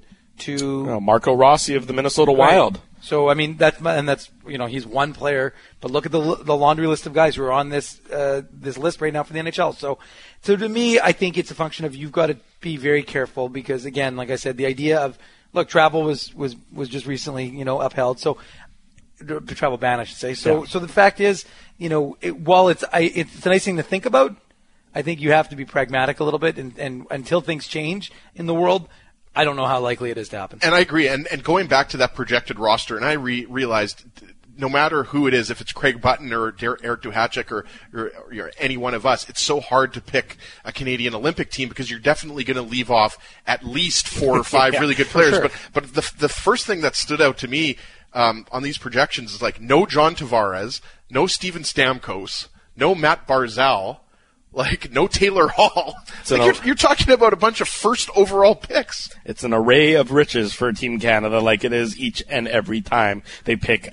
to Marco Rossi of the Minnesota Wild. So, I mean, that's he's one player, but look at the laundry list of guys who are on this list right now for the NHL. So to me, I think it's a function of you've got to be very careful because, again, like I said, the idea of, travel was just recently, upheld. So the travel ban, I should say. So the fact is, while it's a nice thing to think about, I think you have to be pragmatic a little bit and until things change in the world, I don't know how likely it is to happen. And I agree. And going back to that projected roster, and I realized no matter who it is, if it's Craig Button or Eric Duhatschek or any one of us, it's so hard to pick a Canadian Olympic team because you're definitely going to leave off at least 4 or 5 really good players. Sure. But the first thing that stood out to me on these projections is no John Tavares, no Steven Stamkos, no Matt Barzal, no Taylor Hall. You're talking about a bunch of first overall picks. It's an array of riches for Team Canada, like it is each and every time they pick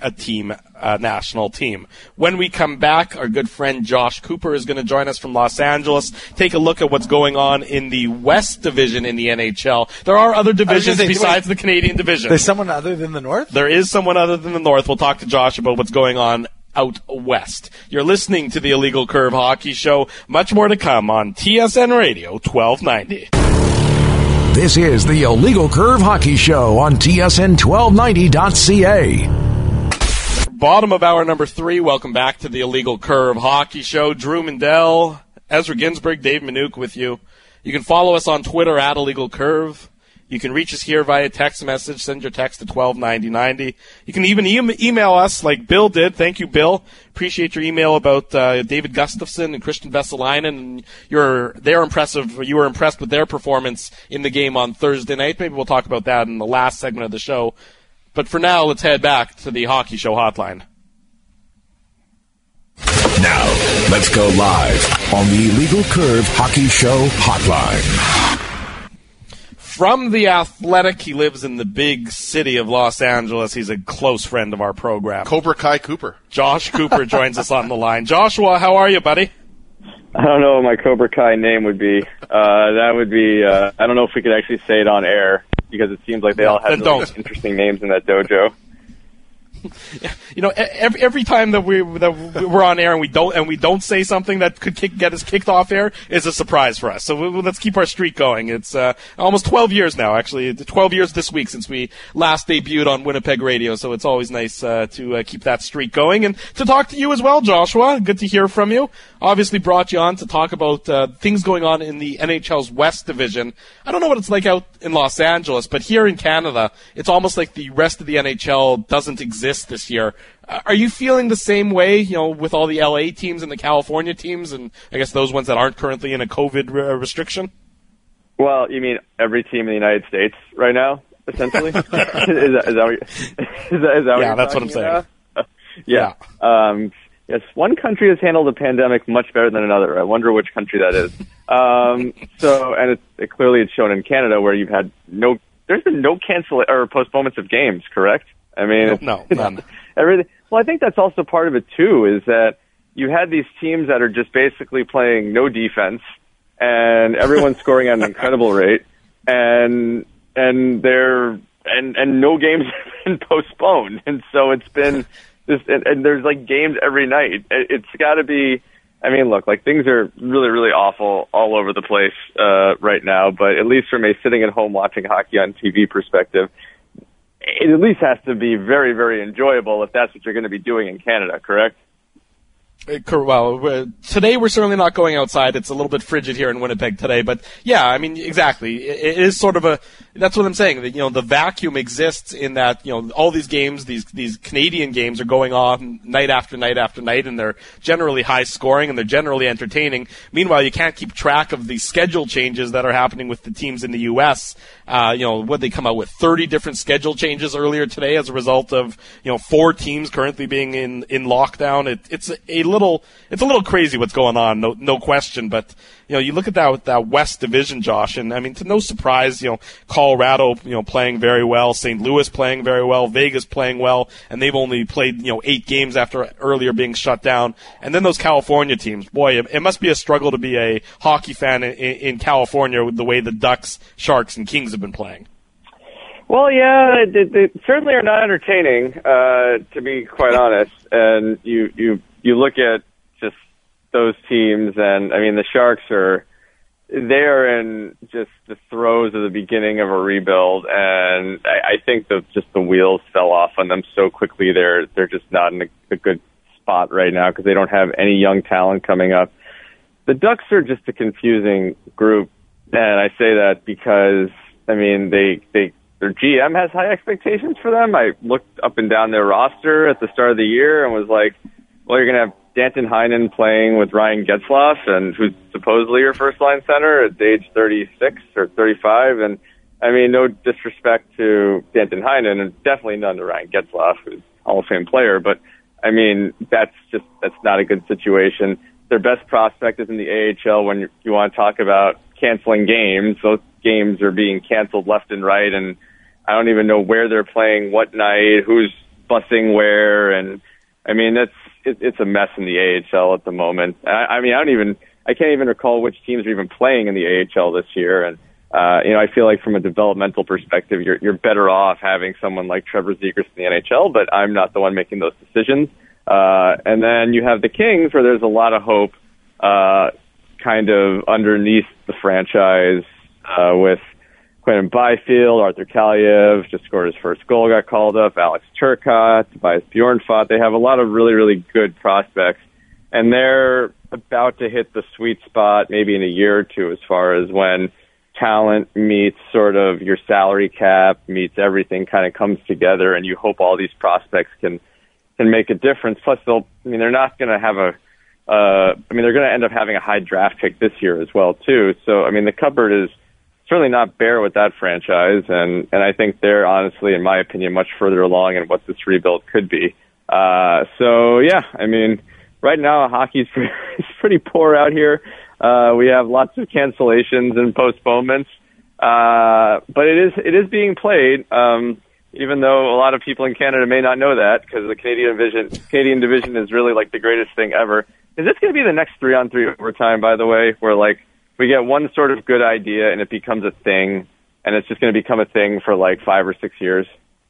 a national team. When we come back, our good friend Josh Cooper is going to join us from Los Angeles. Take a look at what's going on in the West Division in the NHL. There are other divisions besides the Canadian division. There's someone other than the North? There is someone other than the North. We'll talk to Josh about what's going on out west. You're listening to the Illegal Curve Hockey Show. Much more to come on TSN Radio 1290. This is the Illegal Curve Hockey Show on TSN 1290.ca. Bottom of hour number 3. Welcome back to the Illegal Curve Hockey Show. Drew Mindell, Ezra Ginsburg, Dave Manouk with you. You can follow us on Twitter at Illegal Curve. You can reach us here via text message. Send your text to 129090. You can even email us like Bill did. Thank you, Bill. Appreciate your email about David Gustafsson and Christian Vesalainen. You were impressed with their performance in the game on Thursday night. Maybe we'll talk about that in the last segment of the show. But for now, let's head back to the Hockey Show hotline. Now, let's go live on the Illegal Curve Hockey Show hotline. From The Athletic, he lives in the big city of Los Angeles. He's a close friend of our program. Cobra Kai Cooper. Josh Cooper joins us on the line. Joshua, how are you, buddy? I don't know what my Cobra Kai name would be. That would be, I don't know if we could actually say it on air, because it seems like they all have really interesting names in that dojo. Every time that we're on air and we don't say something that could get us kicked off air is a surprise for us. So let's keep our streak going. It's almost 12 years now, actually. 12 years this week since we last debuted on Winnipeg Radio. So it's always nice to keep that streak going and to talk to you as well, Joshua. Good to hear from you. Obviously brought you on to talk about things going on in the NHL's West Division. I don't know what it's like out in Los Angeles, but here in Canada, it's almost like the rest of the NHL doesn't exist this year. Are you feeling the same way, with all the LA teams and the California teams and I guess those ones that aren't currently in a COVID restriction? Well, you mean every team in the United States right now, essentially? is that what that's what I'm saying. Yeah. Yes, one country has handled the pandemic much better than another. I wonder which country that is. And clearly it's shown in Canada where there's been no cancel or postponements of games, correct? I mean, no, none. Everything. Well, I think that's also part of it too. Is that you had these teams that are just basically playing no defense, and everyone's scoring at an incredible rate, and no games have been postponed, and so it's been this. And there's like games every night. It's got to be. I mean, look, things are really, really awful all over the place right now. But at least from a sitting at home watching hockey on TV perspective, it at least has to be very, very enjoyable if that's what you're going to be doing in Canada, correct? Well, today we're certainly not going outside. It's a little bit frigid here in Winnipeg today, but yeah, I mean, exactly. It is sort of that's what I'm saying. That, the vacuum exists in that, all these games, these Canadian games are going on night after night after night, and they're generally high scoring and they're generally entertaining. Meanwhile, you can't keep track of the schedule changes that are happening with the teams in the U.S. What they come out with 30 different schedule changes earlier today as a result of, 4 teams currently being in lockdown. It's a little crazy what's going on, no question. But you look at that West Division, Josh, and I mean, to no surprise, Colorado, playing very well, St. Louis playing very well, Vegas playing well, and they've only played 8 games after earlier being shut down. And then those California teams, boy, it must be a struggle to be a hockey fan in California with the way the Ducks, Sharks, and Kings have been playing. Well, yeah, they certainly are not entertaining, to be quite honest. And you look at just those teams, and I mean, the Sharks are in just the throes of the beginning of a rebuild, and I think just the wheels fell off on them so quickly. They're just not in a good spot right now because they don't have any young talent coming up. The Ducks are just a confusing group, and I say that because I mean their GM has high expectations for them. I looked up and down their roster at the start of the year and was like, well, you're going to have Danton Heinen playing with Ryan Getzlaf, and who's supposedly your first-line center at age 36 or 35. And, I mean, no disrespect to Danton Heinen, and definitely none to Ryan Getzlaf, who's a Hall of Fame player. But, I mean, that's not a good situation. Their best prospect is in the AHL when you want to talk about canceling games. Those games are being canceled left and right, and I don't even know where they're playing, what night, who's busing where, and I mean it's a mess in the AHL at the moment. I can't even recall which teams are even playing in the AHL this year, and I feel like from a developmental perspective, you're better off having someone like Trevor Zegras in the NHL, but I'm not the one making those decisions. And then you have the Kings, where there's a lot of hope, kind of underneath the franchise, with Quentin Byfield, Arthur Kaliev just scored his first goal, got called up, Alex Turcotte, Tobias Bjornfot. They have a lot of really, really good prospects, and they're about to hit the sweet spot maybe in a year or two as far as when talent meets sort of your salary cap, everything kind of comes together, and you hope all these prospects can make a difference. Plus, they're not going to have they're going to end up having a high draft pick this year as well, too. So, I mean, the cupboard is certainly not bare with that franchise, and I think they're honestly, in my opinion, much further along in what this rebuild could be. So yeah, I mean, right now hockey's pretty poor out here. We have lots of cancellations and postponements, but it is being played. Even though a lot of people in Canada may not know that, because the Canadian division is really like the greatest thing ever. Is this going to be the next 3-on-3 overtime, by the way, where like we get one sort of good idea and it becomes a thing, and it's just going to become a thing for like 5 or 6 years?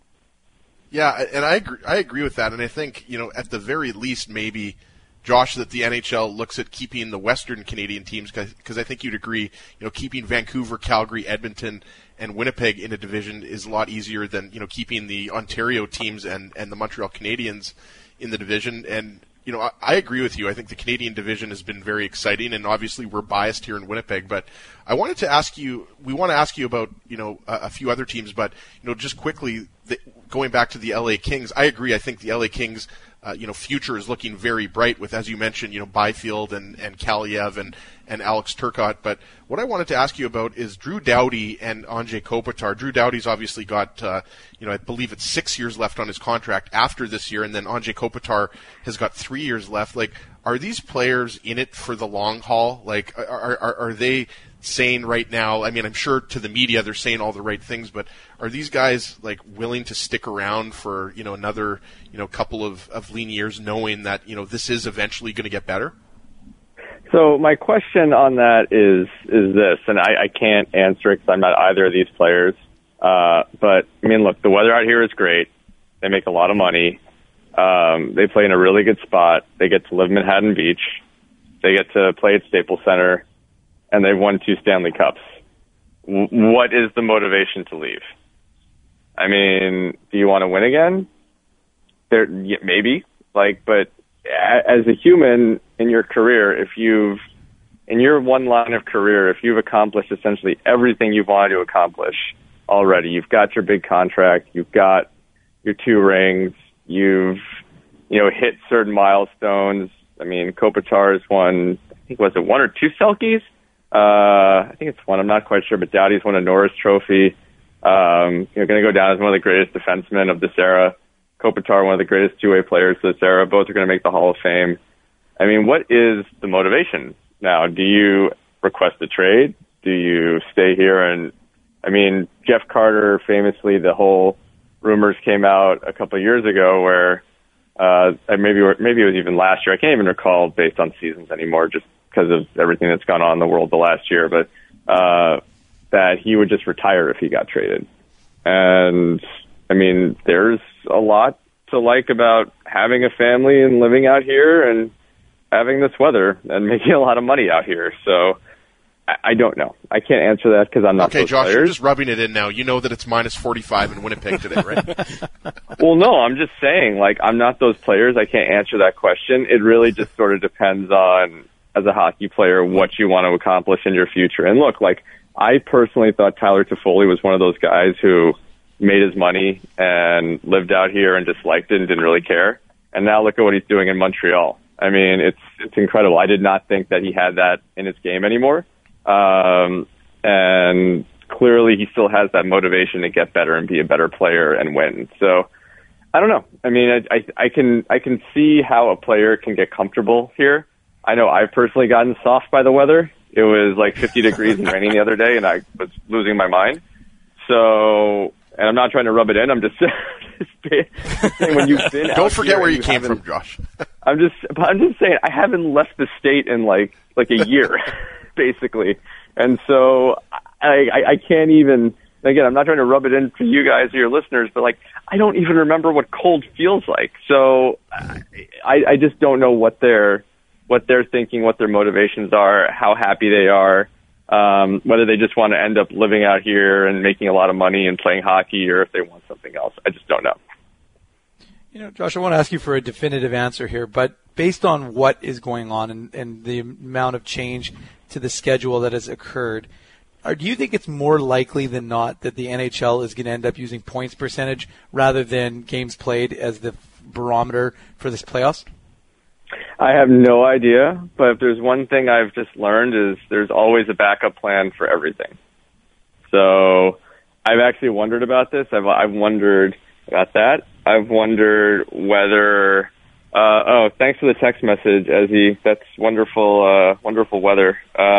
Yeah, and I agree with that, and I think, at the very least, maybe, Josh, that the NHL looks at keeping the Western Canadian teams, because I think you'd agree, keeping Vancouver, Calgary, Edmonton, and Winnipeg in a division is a lot easier than, keeping the Ontario teams and the Montreal Canadiens in the division. And, I agree with you. I think the Canadian division has been very exciting, and obviously we're biased here in Winnipeg. But I wanted to ask you, we want to ask you about, a few other teams, but, just quickly, going back to the LA Kings, I agree. I think the LA Kings, future is looking very bright with, as you mentioned, Byfield and Kaliev and Alex Turcotte. But what I wanted to ask you about is Drew Doughty and Anze Kopitar. Drew Doughty's obviously got, I believe it's 6 years left on his contract after this year, and then Anze Kopitar has got 3 years left. Like, are these players in it for the long haul? Like, are they saying right now, I mean, I'm sure to the media they're saying all the right things, but are these guys like willing to stick around for, another, couple of lean years, knowing that, this is eventually going to get better? So my question on that is this, and I can't answer it because I'm not either of these players. But I mean, look, the weather out here is great. They make a lot of money. They play in a really good spot. They get to live in Manhattan Beach. They get to play at Staples Center, and they've won 2 Stanley Cups. What is the motivation to leave? I mean, do you want to win again? Maybe, but as a human in your career, in your one line of career, if you've accomplished essentially everything you've wanted to accomplish already, you've got your big contract, you've got your 2 rings, you've, hit certain milestones. I mean, Kopitar has won, I think, was it 1 or 2 Selkies? I think it's 1, I'm not quite sure, but Doughty's won a Norris Trophy. Going to go down as one of the greatest defensemen of this era. Kopitar, one of the greatest two-way players of this era. Both are going to make the Hall of Fame. I mean, what is the motivation now? Do you request a trade? Do you stay here? And I mean, Jeff Carter, famously, the whole rumors came out a couple of years ago where maybe it was even last year. I can't even recall based on seasons anymore, just because of everything that's gone on in the world the last year. But that he would just retire if he got traded. And I mean, there's a lot to like about having a family and living out here and having this weather and making a lot of money out here. So I don't know. I can't answer that because I'm not Okay, those Josh, players. you're just rubbing it in now. You know that it's minus 45 in Winnipeg today, right? Well, no, I'm just saying, I'm not those players. I can't answer that question. It really just sort of depends on, as a hockey player, what you want to accomplish in your future. And look, I personally thought Tyler Toffoli was one of those guys who made his money and lived out here and just liked it and didn't really care. And now look at what he's doing in Montreal. I mean, it's incredible. I did not think that he had that in his game anymore. And clearly he still has that motivation to get better and be a better player and win. So I don't know. I mean, I can see how a player can get comfortable here. I know I've personally gotten soft by the weather. It was 50 degrees and raining the other day, and I was losing my mind. So, and I'm not trying to rub it in. I'm just saying when you've been Don't forget where you came from, Josh. I'm just saying I haven't left the state in like a year, basically. And so I can't even, again, I'm not trying to rub it in for you guys or your listeners, but I don't even remember what cold feels like. So I just don't know what they're thinking, what their motivations are, how happy they are, whether they just want to end up living out here and making a lot of money and playing hockey, or if they want something else. I just don't know. Josh, I want to ask you for a definitive answer here, but based on what is going on and the amount of change to the schedule that has occurred, do you think it's more likely than not that the NHL is going to end up using points percentage rather than games played as the barometer for this playoffs? I have no idea, but if there's one thing I've just learned is there's always a backup plan for everything. So I've actually wondered about this. I've wondered about that. I've wondered whether thanks for the text message, Ezzy. That's wonderful, wonderful weather.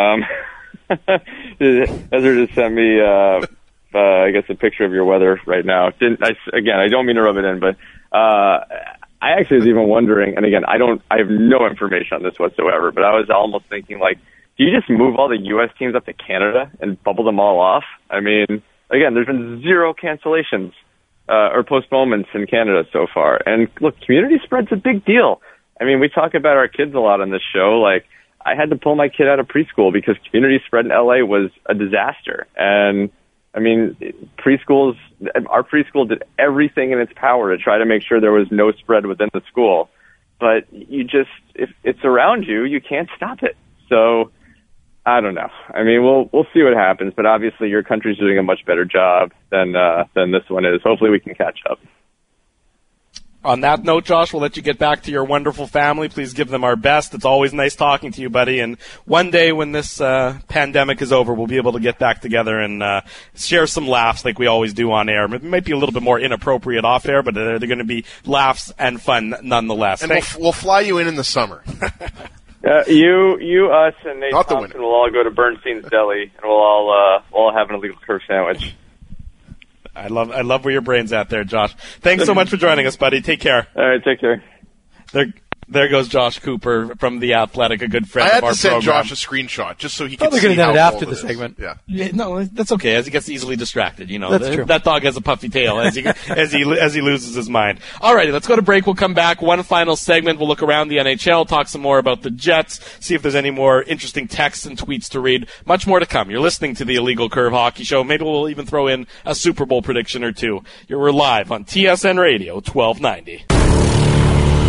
Ezra just sent me, I guess, a picture of your weather right now. I don't mean to rub it in, but I actually was even wondering, and again, I have no information on this whatsoever, but I was almost thinking, do you just move all the U.S. teams up to Canada and bubble them all off? I mean, again, there's been 0 cancellations or postponements in Canada so far. And look, community spread's a big deal. I mean, we talk about our kids a lot on this show. I had to pull my kid out of preschool because community spread in LA was a disaster. And I mean, our preschool did everything in its power to try to make sure there was no spread within the school. But if it's around you, you can't stop it. So I don't know. I mean, we'll see what happens, but obviously your country's doing a much better job than this one is. Hopefully we can catch up. On that note, Josh, we'll let you get back to your wonderful family. Please give them our best. It's always nice talking to you, buddy. And one day when this pandemic is over, we'll be able to get back together and share some laughs like we always do on air. It might be a little bit more inappropriate off air, but they're going to be laughs and fun nonetheless. And we'll fly you in the summer. You, us, and Nate Thompson will all go to Bernstein's Deli, and we'll all have an illegal curve sandwich. I love where your brain's at there, Josh. Thanks so much for joining us, buddy. Take care. All right, take care. There goes Josh Cooper from The Athletic, a good friend of our program. I had to send Josh a screenshot just so he could see how old it is. Probably going to done it after the segment. Yeah, no, that's okay. As he gets easily distracted, That's true. That dog has a puffy tail as he loses his mind. All righty, let's go to break. We'll come back. One final segment. We'll look around the NHL, talk some more about the Jets, see if there's any more interesting texts and tweets to read. Much more to come. You're listening to the Illegal Curve Hockey Show. Maybe we'll even throw in a Super Bowl prediction or two. We're live on TSN Radio 1290.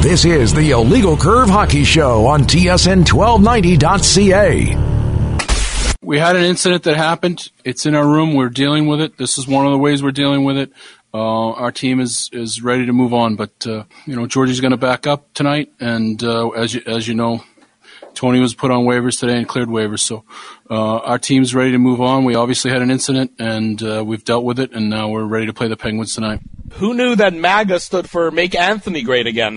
This is the Illegal Curve Hockey Show on TSN 1290.ca. We had an incident that happened. It's in our room. We're dealing with it. This is one of the ways we're dealing with it. Our team is ready to move on, but Georgie's going to back up tonight, and as you know, Tony was put on waivers today and cleared waivers. So our team's ready to move on. We obviously had an incident, and we've dealt with it, and now we're ready to play the Penguins tonight. Who knew that MAGA stood for Make Anthony Great Again?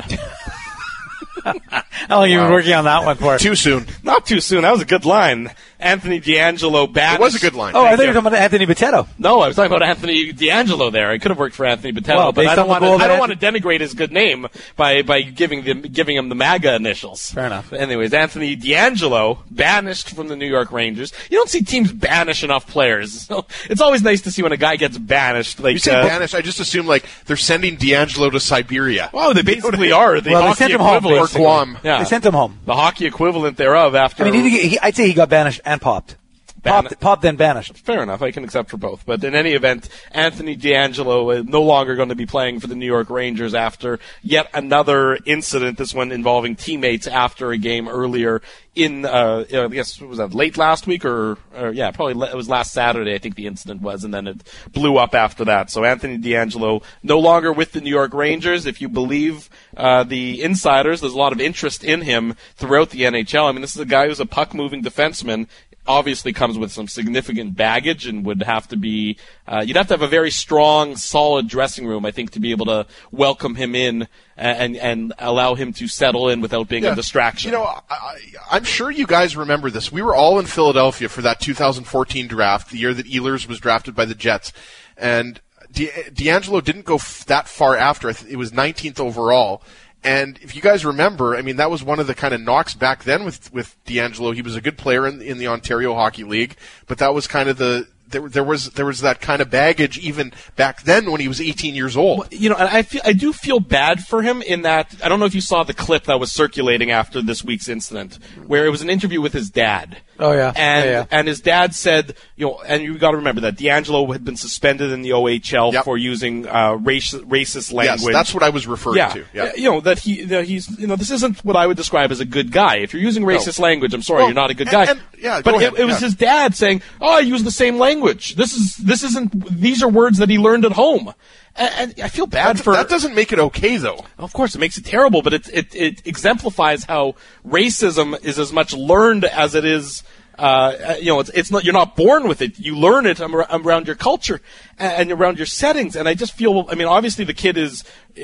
How long have you been working on that one for? Too soon. Not too soon. That was a good line. Anthony D'Angelo banished. It was a good line. Oh, I thought you were talking about Anthony Bitetto. No, I was talking about Anthony D'Angelo there. It could have worked for Anthony Bitetto, Well, but I don't want to to denigrate his good name by giving him the MAGA initials. Fair enough. Anyways, Anthony D'Angelo banished from the New York Rangers. You don't see teams banish enough players. So it's always nice to see when a guy gets banished. Like, you say banished, I just assume like they're sending D'Angelo to Siberia. Well, they basically are. The Well, they hockey sent him home, equivalent. Or Guam. Yeah. They sent him home. The hockey equivalent thereof after. I mean, I'd say he got banished and popped. Popped, then banished. Fair enough. I can accept for both. But in any event, Anthony D'Angelo no longer going to be playing for the New York Rangers after yet another incident, this one involving teammates after a game earlier in, I guess, was that late last week or probably it was last Saturday, I think the incident was, and then it blew up after that. So Anthony D'Angelo no longer with the New York Rangers. If you believe the insiders, there's a lot of interest in him throughout the NHL. I mean, this is a guy who's a puck-moving defenseman, obviously comes with some significant baggage and would have to be you'd have to have a very strong, solid dressing room, I think, to be able to welcome him in and allow him to settle in without being a distraction. You know, I'm sure you guys remember this. We were all in Philadelphia for that 2014 draft, the year that Ehlers was drafted by the Jets, and D'Angelo didn't go that far after. It was 19th overall. And if you guys remember, I mean, that was one of the kind of knocks back then with D'Angelo. He was a good player in the Ontario Hockey League, but that was kind of there was that kind of baggage even back then when he was 18 years old. Well, you know, and I do feel bad for him in that I don't know if you saw the clip that was circulating after this week's incident, where it was an interview with his dad. Oh yeah, and his dad said, and you got to remember that D'Angelo had been suspended in the OHL for using racist language. Yes, that's what I was referring to. Yeah. That he's this isn't what I would describe as a good guy. If you're using racist language, I'm sorry, you're not a good guy. But it was his dad saying, "Oh, I use the same language. These are words that he learned at home." And I feel bad for that. Doesn't make it okay, though. Of course, it makes it terrible, but it exemplifies how racism is as much learned as it is. It's not. You're not born with it. You learn it around your culture and around your settings. And I just feel. I mean, obviously, the kid is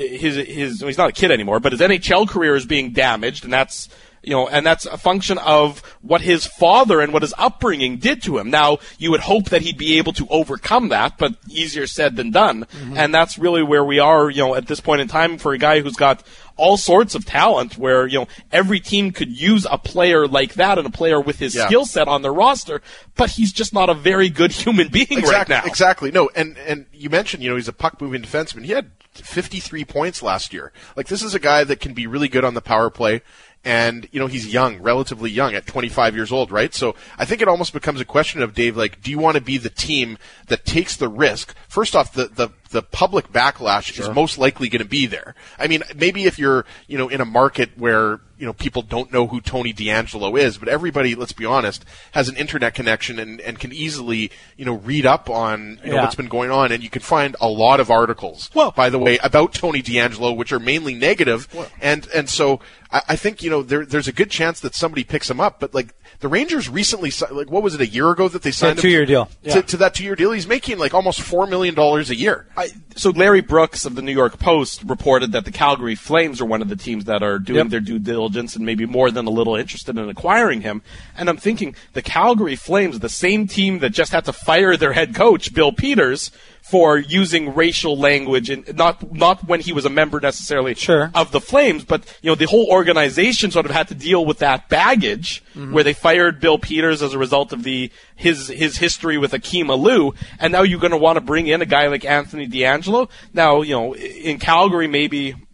he's not a kid anymore, but his NHL career is being damaged, and that's. And that's a function of what his father and what his upbringing did to him. Now, you would hope that he'd be able to overcome that, but easier said than done. Mm-hmm. And that's really where we are, at this point in time for a guy who's got all sorts of talent where, every team could use a player like that and a player with his skill set on their roster, but he's just not a very good human being right now. Exactly. No, and you mentioned, he's a puck-moving defenseman. He had 53 points last year. Like, this is a guy that can be really good on the power play. And, he's young, relatively young at 25 years old, right? So I think it almost becomes a question of, Dave, like, do you want to be the team that takes the risk? First off, the public backlash is most likely going to be there. I mean, maybe if you're, in a market where, people don't know who Tony D'Angelo is, but everybody, let's be honest, has an internet connection and can easily, read up on, what's been going on. And you can find a lot of articles, by the way, about Tony D'Angelo, which are mainly negative. And so I think, there's a good chance that somebody picks him up, but like, the Rangers recently, like, what was it, a year ago that they signed him? 2-year deal. To that 2-year deal. He's making like almost $4 million a year. So Larry Brooks of the New York Post reported that the Calgary Flames are one of the teams that are doing their due diligence and maybe more than a little interested in acquiring him. And I'm thinking the Calgary Flames, the same team that just had to fire their head coach, Bill Peters, for using racial language, and not when he was a member necessarily of the Flames, but the whole organization sort of had to deal with that baggage, where they fired Bill Peters as a result of his history with Akeem Alou, and now you're going to want to bring in a guy like Anthony D'Angelo. Now, in Calgary, maybe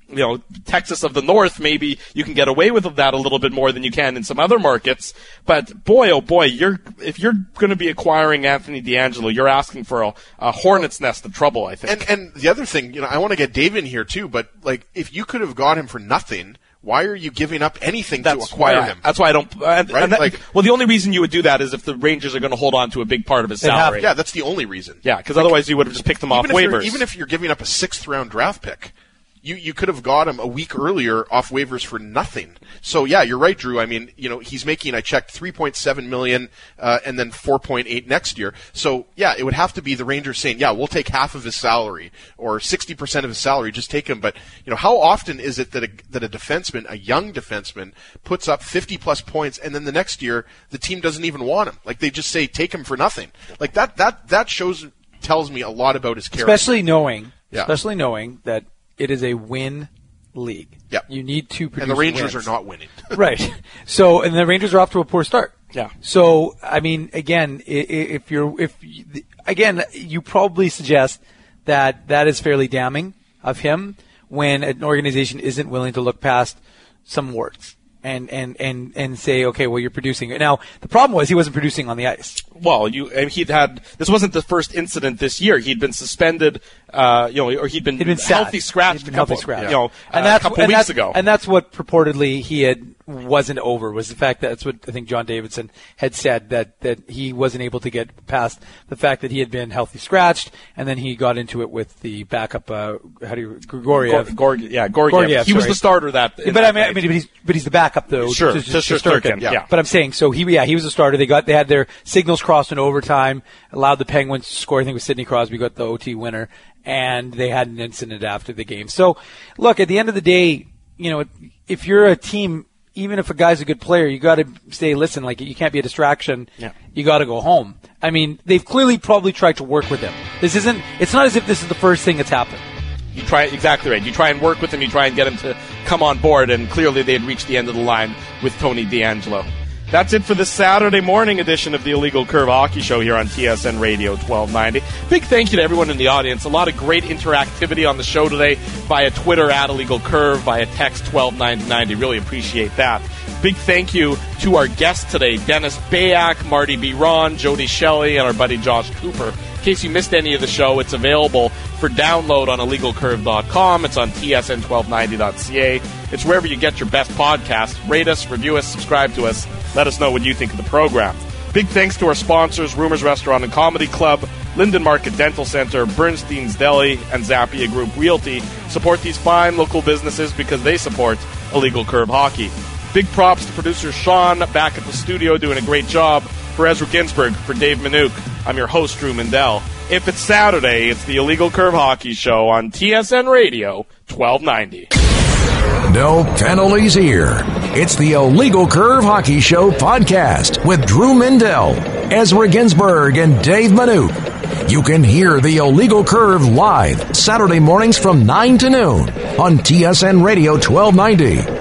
Texas of the North, maybe you can get away with that a little bit more than you can in some other markets. But boy, oh boy, if you're going to be acquiring Anthony DeAngelo, you're asking for a hornet's nest of trouble, I think. And the other thing, I want to get Dave in here too, but like, if you could have got him for nothing, why are you giving up anything to acquire him? That's why I don't. Right? The only reason you would do that is if the Rangers are going to hold on to a big part of his salary. Yeah, that's the only reason. Yeah, because otherwise you would have just picked them off waivers. Even if you're giving up a 6th round draft pick, you could have got him a week earlier off waivers for nothing. So yeah, you're right, Drew. I mean, he's making, I checked, $3.7 million, and then $4.8 next year. So yeah, it would have to be the Rangers saying, yeah, we'll take half of his salary or 60% of his salary, just take him. But how often is it that a defenseman, a young defenseman, puts up 50+ points and then the next year the team doesn't even want him? Like, they just say take him for nothing. Like that tells me a lot about his character. Especially knowing that it is a win league. Yeah. You need to produce and the Rangers wins. are not winning. Right. So, and the Rangers are off to a poor start. Yeah. So, I mean, again, you probably suggest that is fairly damning of him when an organization isn't willing to look past some warts and say, okay, well, you're producing it. Now, the problem was he wasn't producing on the ice. Well, this wasn't the first incident this year. He'd been suspended, or he'd been healthy scratched a couple weeks ago. And that's what purportedly he wasn't over, was the fact that's what I think John Davidson had said, that he wasn't able to get past the fact that he had been healthy scratched, and then he got into it with the backup, Grigoriev. Gorgiev. He was the starter but he's the backup though. Sure, to Shesterkin. Yeah. But I'm saying, so he was a starter. They had their signals crossed in overtime, allowed the Penguins to score. I think it was Sidney Crosby got the OT winner, and they had an incident after the game. So, look, at the end of the day, if you're a team, even if a guy's a good player, you got to say, listen, like, you can't be a distraction. Yeah. You got to go home. I mean, they've clearly probably tried to work with him. It's not as if this is the first thing that's happened. You try, exactly right. You try and work with him, you try and get him to come on board, and clearly they had reached the end of the line with Tony DeAngelo. That's it for this Saturday morning edition of the Illegal Curve Hockey Show here on TSN Radio 1290. Big thank you to everyone in the audience. A lot of great interactivity on the show today via Twitter at Illegal Curve, via text 129090. Really appreciate that. Big thank you to our guests today, Dennis Bayak, Marty B. Ron, Jody Shelley, and our buddy Josh Cooper. In case you missed any of the show, it's available for download on illegalcurve.com. It's on tsn1290.ca. It's wherever you get your best podcasts. Rate us, review us, subscribe to us. Let us know what you think of the program. Big thanks to our sponsors, Rumors Restaurant and Comedy Club, Linden Market Dental Center, Bernstein's Deli, and Zappia Group Realty. Support these fine local businesses because they support Illegal Curve Hockey. Big props to producer Sean back at the studio doing a great job. For Ezra Ginsburg, for Dave Manouk, I'm your host, Drew Mindell. If it's Saturday, it's the Illegal Curve Hockey Show on TSN Radio 1290. No penalties here. It's the Illegal Curve Hockey Show podcast with Drew Mindell, Ezra Ginsburg, and Dave Manouk. You can hear the Illegal Curve live Saturday mornings from 9 to noon on TSN Radio 1290.